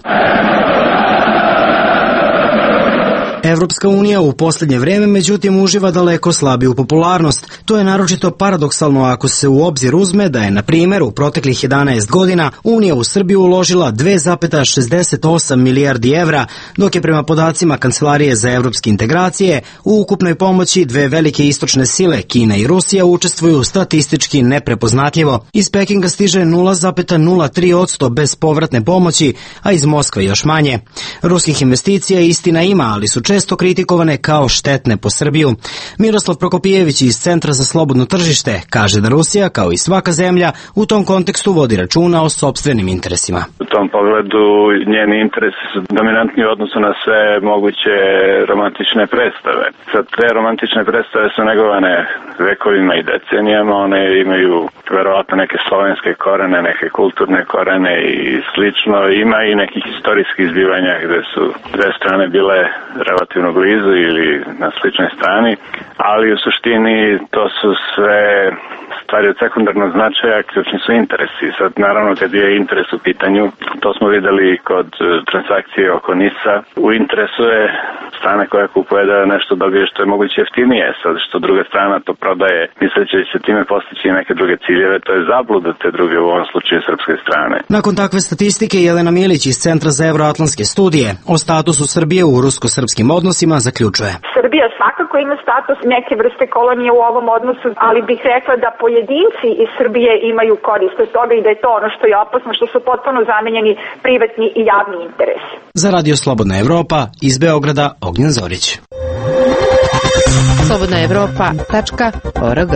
Evropska unija u posljednje vreme međutim uživa daleko slabiju popularnost. To je naročito paradoksalno ako se u obzir uzme da je, na primjer, u proteklih jedanaest godina Unija u Srbiju uložila dve zarez šezdeset osam milijardi evra, dok je prema podacima Kancelarije za evropske integracije u ukupnoj pomoći dve velike istočne sile, Kina i Rusija, učestvuju statistički neprepoznatljivo. Iz Pekinga stiže nula zarez nula tri posto bez povratne pomoći, a iz Moskve još manje. Ruskih investicija istina ima, ali su često kritikovane kao štetne po Srbiju. Miroslav Prokopijević iz Centra za slobodno tržište kaže da Rusija, kao i svaka zemlja, u tom kontekstu vodi računa o sopstvenim interesima. U tom pogledu njeni interesi su dominantni u odnosu na sve moguće romantične predstave. Sad, te romantične predstave su negovane vekovima i decenijama, one imaju verovatno neke slovenske korene, neke kulturne korene i slično. Ima i nekih istorijskih zbivanja gde su dve strane bile relativno blizu ili na sličnoj strani, ali u suštini to su sve stvari od sekundarnog značaja, ključni su interesi. Sad, naravno, kad je interes u pitanju, to smo videli kod transakcije oko Nisa, u interesu je strana koja kupuje da nešto dobije što je moguće jeftinije, sad što druga strana to prodaje, misleći da će time postići neke druge ciljeve, to je zabluda te druge, u ovom slučaju srpske strane. Nakon takve statistike, Jelena Milić iz Centra za evroatlantske studije o statusu Srbije u rusko-srpskim odnosima zaključuje. Srbija svakako ima status neke vrste kolonije u ovom odnosu, ali bih rekla da pojedinci iz Srbije imaju korist od toga i da je to ono što je opasno, što su potpuno zamenjeni privatni i javni interes. Za Radio Slobodna Evropa iz Beograda, Ognjen Zorić. slobodna evropa tačka org.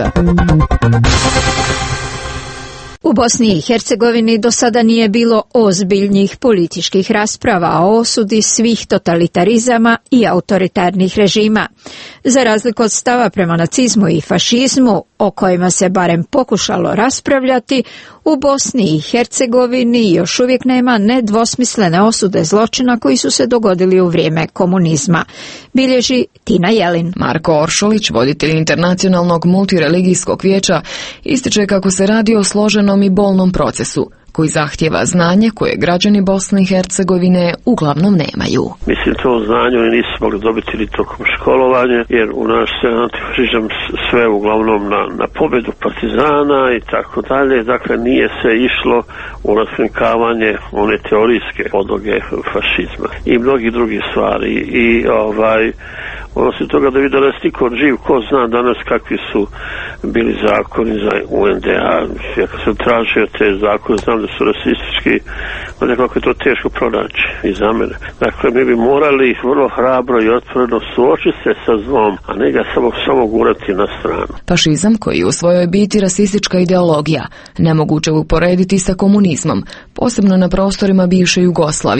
U Bosni i Hercegovini do sada nije bilo ozbiljnih političkih rasprava o osudi svih totalitarizama i autoritarnih režima. Za razliku od stava prema nacizmu i fašizmu, o kojima se barem pokušalo raspravljati, u Bosni i Hercegovini još uvijek nema nedvosmislene osude zločina koji su se dogodili u vrijeme komunizma, bilježi Tina Jelin. Marko Oršolić, voditelj Internacionalnog multireligijskog vijeća, ističe kako se radi o složenom i bolnom procesu, koji zahtjeva znanje koje građani Bosne i Hercegovine uglavnom nemaju. Mislim, to znanje oni nisu mogli dobiti ni tokom školovanja, jer u nas se antifašizam sve uglavnom na, na pobjedu partizana i tako dalje. Dakle, nije se išlo u raskrinkavanje one teorijske podloge fašizma i mnogi drugi stvari. I ovaj, osim toga da vidi danas niko živ, ko zna danas kakvi su bili zakoni za U N D A. Ja kad sam tražio te zakone, znam da su rasistički, onda kako je to teško pronaći i za mene. Dakle, mi bi morali vrlo hrabro i otvoreno suočiti se sa zlom, a ne ga samo, samo gurati na stranu. Fašizam, koji je u svojoj biti rasistička ideologija, nemoguće uporediti sa komunizmom, posebno na prostorima bivše Jugoslavije.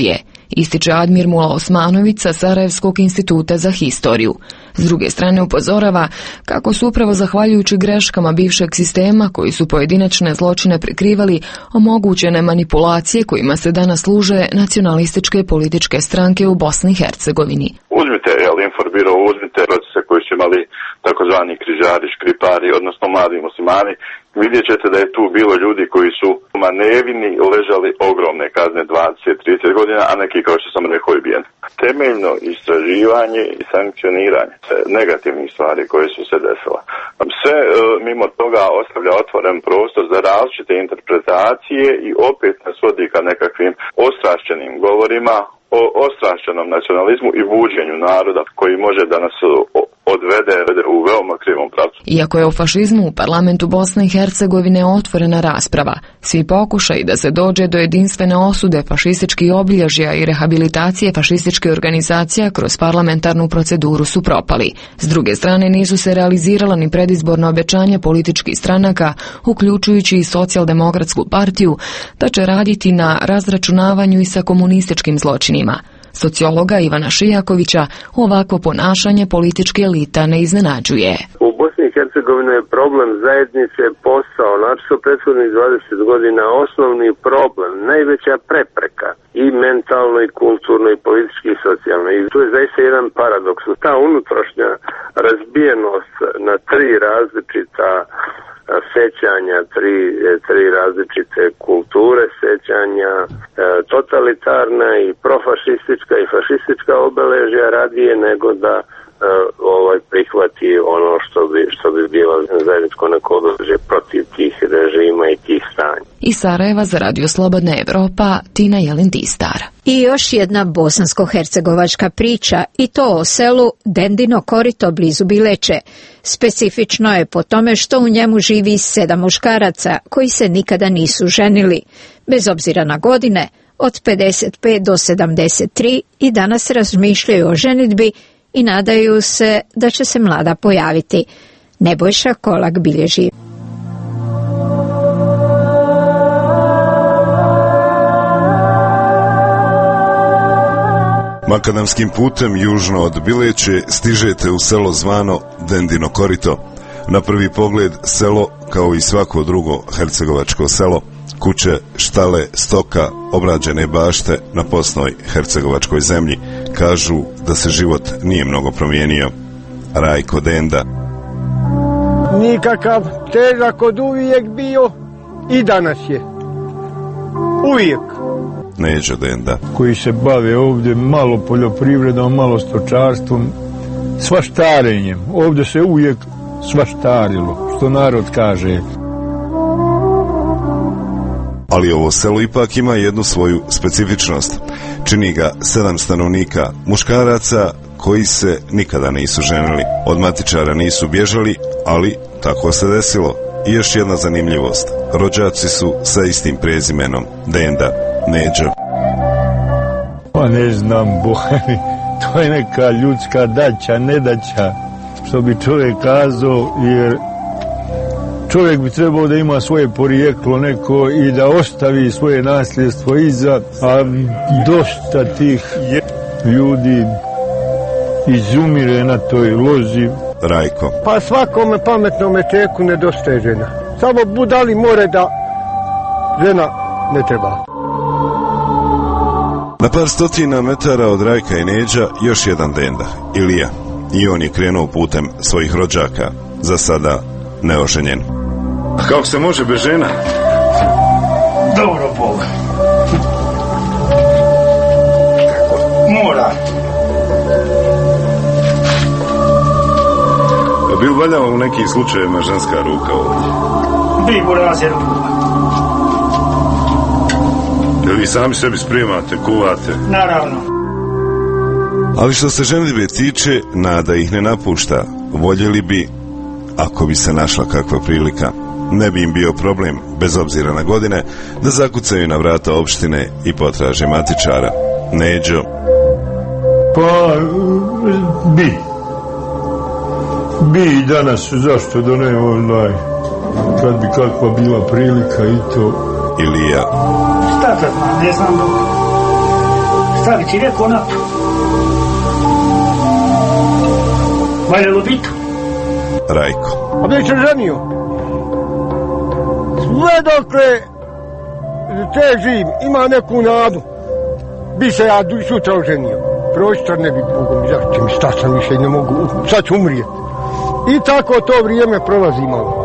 ističe Admir Mula Osmanović sa Sarajevskog instituta za historiju. S druge strane upozorava kako su upravo zahvaljujući greškama bivšeg sistema koji su pojedinačne zločine prikrivali omogućene manipulacije kojima se danas služe nacionalističke političke stranke u Bosni i Hercegovini. Uzmite, jel, Inforbiro, uzmite procese koji su imali takozvani križari, škripari, odnosno mladi muslimani, vidjet ćete da je tu bilo ljudi koji su nevini ležali ogromne kazne dvadeset do trideset godina, a neki, kao što sam rekao, i ubijeni. Temeljno istraživanje i sankcioniranje negativnih stvari koje su se desile. Sve e, mimo toga ostavlja otvoren prostor za različite interpretacije i opet nas vodi ka nekakvim ostrašćenim govorima o ostrašćenom nacionalizmu i buđenju naroda koji može da nas odvede u veoma krivom pravcu. Iako je o fašizmu u parlamentu Bosne i Hercegovine otvorena rasprava, svi pokušaji da se dođe do jedinstvene osude fašističkih obilježja i rehabilitacije fašističkih organizacija kroz parlamentarnu proceduru su propali. S druge strane nisu se realizirala ni predizborna obećanja političkih stranaka, uključujući i Socijaldemokratsku partiju, da će raditi na razračunavanju i sa komunističkim zločinima. Sociologa Ivana Šijakovića ovakvo ponašanje političke elita ne iznenađuje. U Bosni i Hercegovini je problem zajednice, posao, znači su prethodnih dvadeset godina osnovni problem, najveća prepreka i mentalno i kulturno i politički i socijalno. I tu je zaista jedan paradoks. Ta unutrašnja razbijenost na tri različita sećanja, tri, tri različite kulture sećanja, e, totalitarna i profašistička i fašistička obeležja radije nego da e, ovaj prihvati ono što bi, što bi bilo zajedničko neko obeležje protiv tih režima i tih stanja. Iz Sarajeva za Radio Slobodna Evropa, Tina Jelin-Distar. I još jedna bosansko-hercegovačka priča, i to o selu Dendino Korito blizu Bileće. Specifično je po tome što u njemu živi sedam muškaraca koji se nikada nisu ženili. Bez obzira na godine, od pedeset pet do sedamdeset tri, i danas razmišljaju o ženidbi i nadaju se da će se mlada pojaviti. Nebojša Kolak bilježi. Makadamskim putem južno od Bileće stižete u selo zvano Dendino Korito. Na prvi pogled selo kao i svako drugo hercegovačko selo. Kuće, štale, stoka, obrađene bašte na posnoj hercegovačkoj zemlji. Kažu da se život nije mnogo promijenio. Rajko Denda. Nikakav težak od uvijek bio i danas je. Uvijek. Neđo Denda. Koji se bave ovdje malo poljoprivredom, malo stočarstvom, svaštarenjem. Ovdje se uvijek svaštarilo, što narod kaže. Ali ovo selo ipak ima jednu svoju specifičnost. Čini ga sedam stanovnika, muškaraca koji se nikada nisu ženili. Od matičara nisu bježali, ali tako se desilo. I još jedna zanimljivost. Rođaci su sa istim prezimenom. Denda, Neđo. Pa ne znam, Bohani, to je neka ljudska daća, nedaća, što bi čovjek kazao, jer čovjek bi trebao da ima svoje porijeklo neko i da ostavi svoje nasljedstvo iza, a dosta tih ljudi izumire na toj lozi. Rajko. Pa svakome pametnome čeku nedostaje žena. Samo budali more da žena ne treba. Na par stotina metara od Rajka i Neđa još jedan Denda, Ilija. I on je krenuo putem svojih rođaka, za sada neoženjen. Kako se može bez žena? Dobro, Bog. Mora. Bi li valjala u nekim slučajevima ženska ruka ovdje? Bi burazer ruka. Jel vi sami sebi spremate, kuvate? Naravno. Ali što se ženidbe tiče, nada ih ne napušta. Voljeli bi, ako bi se našla kakva prilika, ne bi im bio problem, bez obzira na godine, da zakucaju na vrata opštine i potraže matičara. Neđo. Pa, bi. Bi i danas, zašto da ne, onaj, kad bi kakva bila prilika i to. Ilija. Šta sad, ne znam dok. staviti neko na to. Valjalo bi to. Rajko. A bi se ženio. Sve dokle te živim, ima neku nadu. Bi se ja sutra oženio. Prostor ne bi Bogom, zašto mi sta sam više ne mogu, sad ću umrijeti. I tako to vrijeme prolazi malo.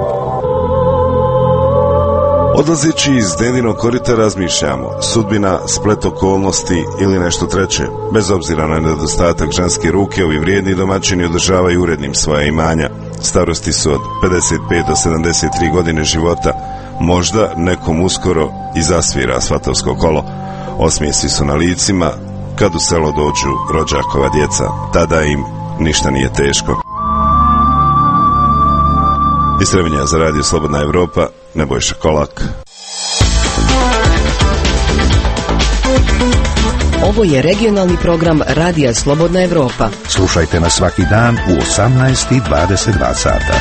Odlazeći iz Dendinog korita razmišljamo, sudbina, splet okolnosti ili nešto treće. Bez obzira na nedostatak ženske ruke, ovi vrijedni domaćini održavaju urednim svoje imanja. Starosti su od pedeset pet do sedamdeset tri godine života. Možda nekom uskoro i zasvira svatovsko kolo. Osmijesi su na licima, kad u selo dođu rođakova djeca, tada im ništa nije teško. Iz Trebinja za radio Slobodna Evropa, Nebojša Kolak. Ovo je regionalni program Radija Slobodna Evropa. Slušajte nas svaki dan u osamnaest i dvadeset dva sata.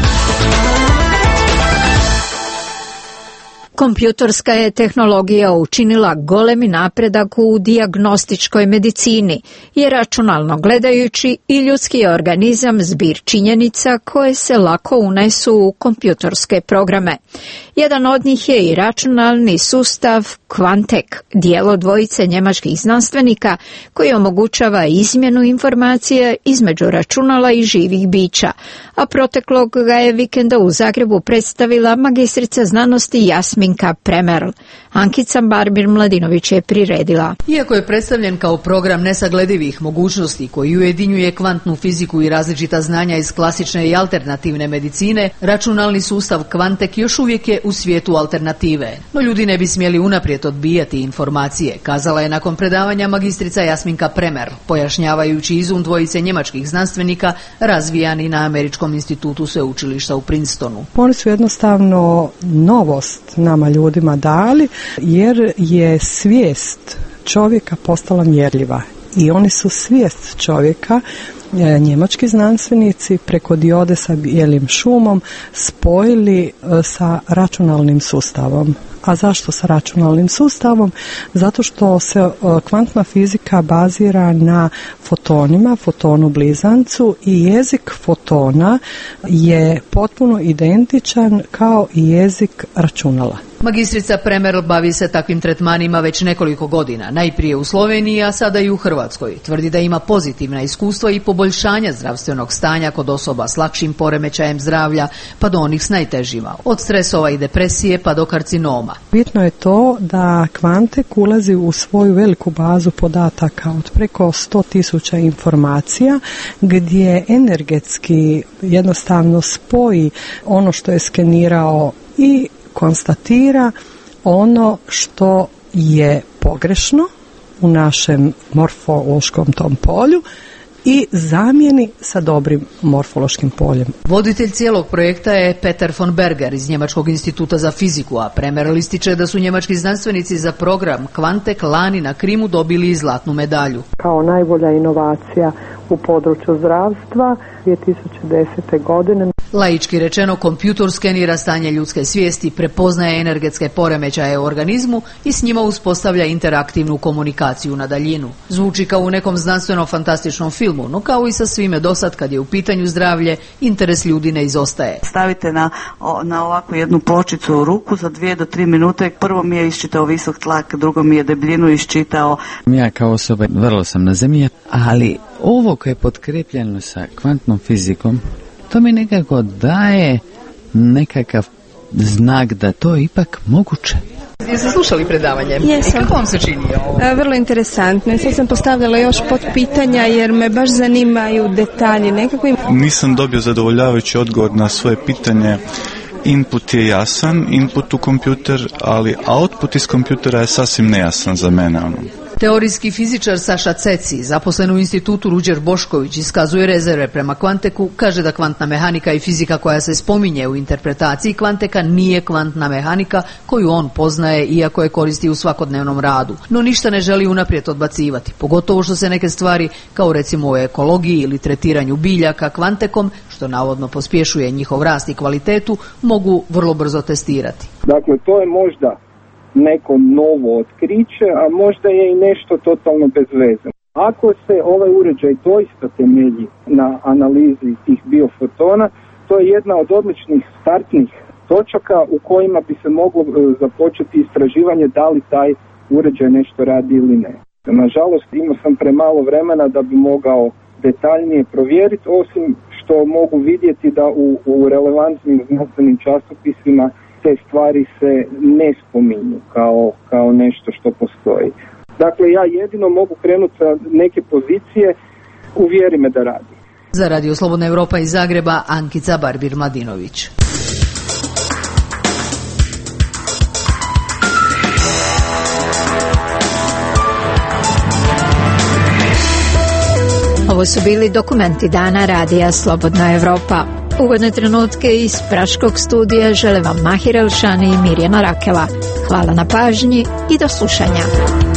Kompjutorska je tehnologija učinila golemi napredak u dijagnostičkoj medicini, jer računalno gledajući i ljudski organizam zbir činjenica koje se lako unesu u kompjutorske programe. Jedan od njih je i računalni sustav Quantek, dijelo dvojice njemačkih znanstvenika koji omogućava izmjenu informacija između računala i živih bića, a proteklog ga je vikenda u Zagrebu predstavila magistrica znanosti Jasminka Premerl. Ankica Barbir-Mladinović je priredila. Iako je predstavljen kao program nesagledivih mogućnosti koji ujedinjuje kvantnu fiziku i različita znanja iz klasične i alternativne medicine, računalni sustav Quantek još uvijek je u svijetu alternative. No ljudi ne bi smjeli unaprijed odbijati informacije, kazala je nakon predavanja magistrica Jasminka Premerl, pojašnjavajući izum dvojice njemačkih znanstvenika razvijani na Američkom institutu sveučilišta u Princetonu. Oni su jednostavno novost nama ljudima dali, jer je svijest čovjeka postala mjerljiva i oni su svijest čovjeka, njemački znanstvenici, preko dijode sa bijelim šumom spojili sa računalnim sustavom. A zašto sa računalnim sustavom? Zato što se kvantna fizika bazira na fotonima, fotonu blizancu, i jezik fotona je potpuno identičan kao i jezik računala. Magistrica Premerl bavi se takvim tretmanima već nekoliko godina, najprije u Sloveniji, a sada i u Hrvatskoj. Tvrdi da ima pozitivna iskustva i poboljšanja zdravstvenog stanja kod osoba s lakšim poremećajem zdravlja, pa do onih s najtežima, od stresova i depresije pa do karcinoma. Bitno je to da Quantek ulazi u svoju veliku bazu podataka od preko sto tisuća informacija, gdje energetski jednostavno spoji ono što je skenirao i konstatira ono što je pogrešno u našem morfološkom tom polju i zamijeni sa dobrim morfološkim poljem. Voditelj cijelog projekta je Peter von Berger iz Njemačkog instituta za fiziku, a Premerl ističe da su njemački znanstvenici za program Quantek lani na Krimu dobili i zlatnu medalju. Kao najbolja inovacija u području zdravstva dvije tisuće desete. godine. Laički rečeno, kompjutor skenira stanje ljudske svijesti, prepoznaje energetske poremećaje u organizmu i s njima uspostavlja interaktivnu komunikaciju na daljinu. Zvuči kao u nekom znanstveno-fantastičnom filmu, no kao i sa svime dosad kad je u pitanju zdravlje, interes ljudi ne izostaje. Stavite na, na ovakvu jednu pločicu u ruku za dvije do tri minute. Prvo mi je iščitao visok tlak, drugo mi je debljinu iščitao. Ja kao osoba vrlo sam na zemlji, ali ovo koje je potkrepljeno sa kvantnom fizikom, to mi nekako daje nekakav znak da to je ipak moguće. Jeste slušali predavanje? Jesam. I kako vam se čini ovo? E, vrlo interesantno. Sad sam postavljala još pod pitanja jer me baš zanimaju detalji. Nekako im... Nisam dobio zadovoljavajući odgovor na svoje pitanje. Input je jasan, input u kompjuter, ali output iz kompjutera je sasvim nejasan za mene. Ono. Teorijski fizičar Saša Ceci, zaposlen u institutu Ruđer Bošković, iskazuje rezerve prema Quanteku, kaže da kvantna mehanika i fizika koja se spominje u interpretaciji Quanteka nije kvantna mehanika koju on poznaje iako je koristi u svakodnevnom radu. No ništa ne želi unaprijed odbacivati, pogotovo što se neke stvari, kao recimo u ekologiji ili tretiranju biljaka Quantekom, što navodno pospješuje njihov rast i kvalitetu, mogu vrlo brzo testirati. Dakle, to je možda neko novo otkriće, a možda je i nešto totalno bez veze. Ako se ovaj uređaj doista temelji na analizi tih biofotona, to je jedna od odličnih startnih točaka u kojima bi se moglo započeti istraživanje da li taj uređaj nešto radi ili ne. Nažalost, imao sam premalo vremena da bi mogao detaljnije provjeriti, osim što mogu vidjeti da u, u relevantnim znanstvenim časopisima te stvari se ne spominju kao, kao nešto što postoji. Dakle, ja jedino mogu krenuti sa neke pozicije, uvjeri me da radi. Za Radio Slobodna Evropa iz Zagreba, Ankica Barbir-Mladinović. Ovo su bili dokumenti dana Radija Slobodna Evropa. Ugodne trenutke iz Praškog studija žele vam Mahir Elšani i Mirjana Rakela. Hvala na pažnji i do slušanja.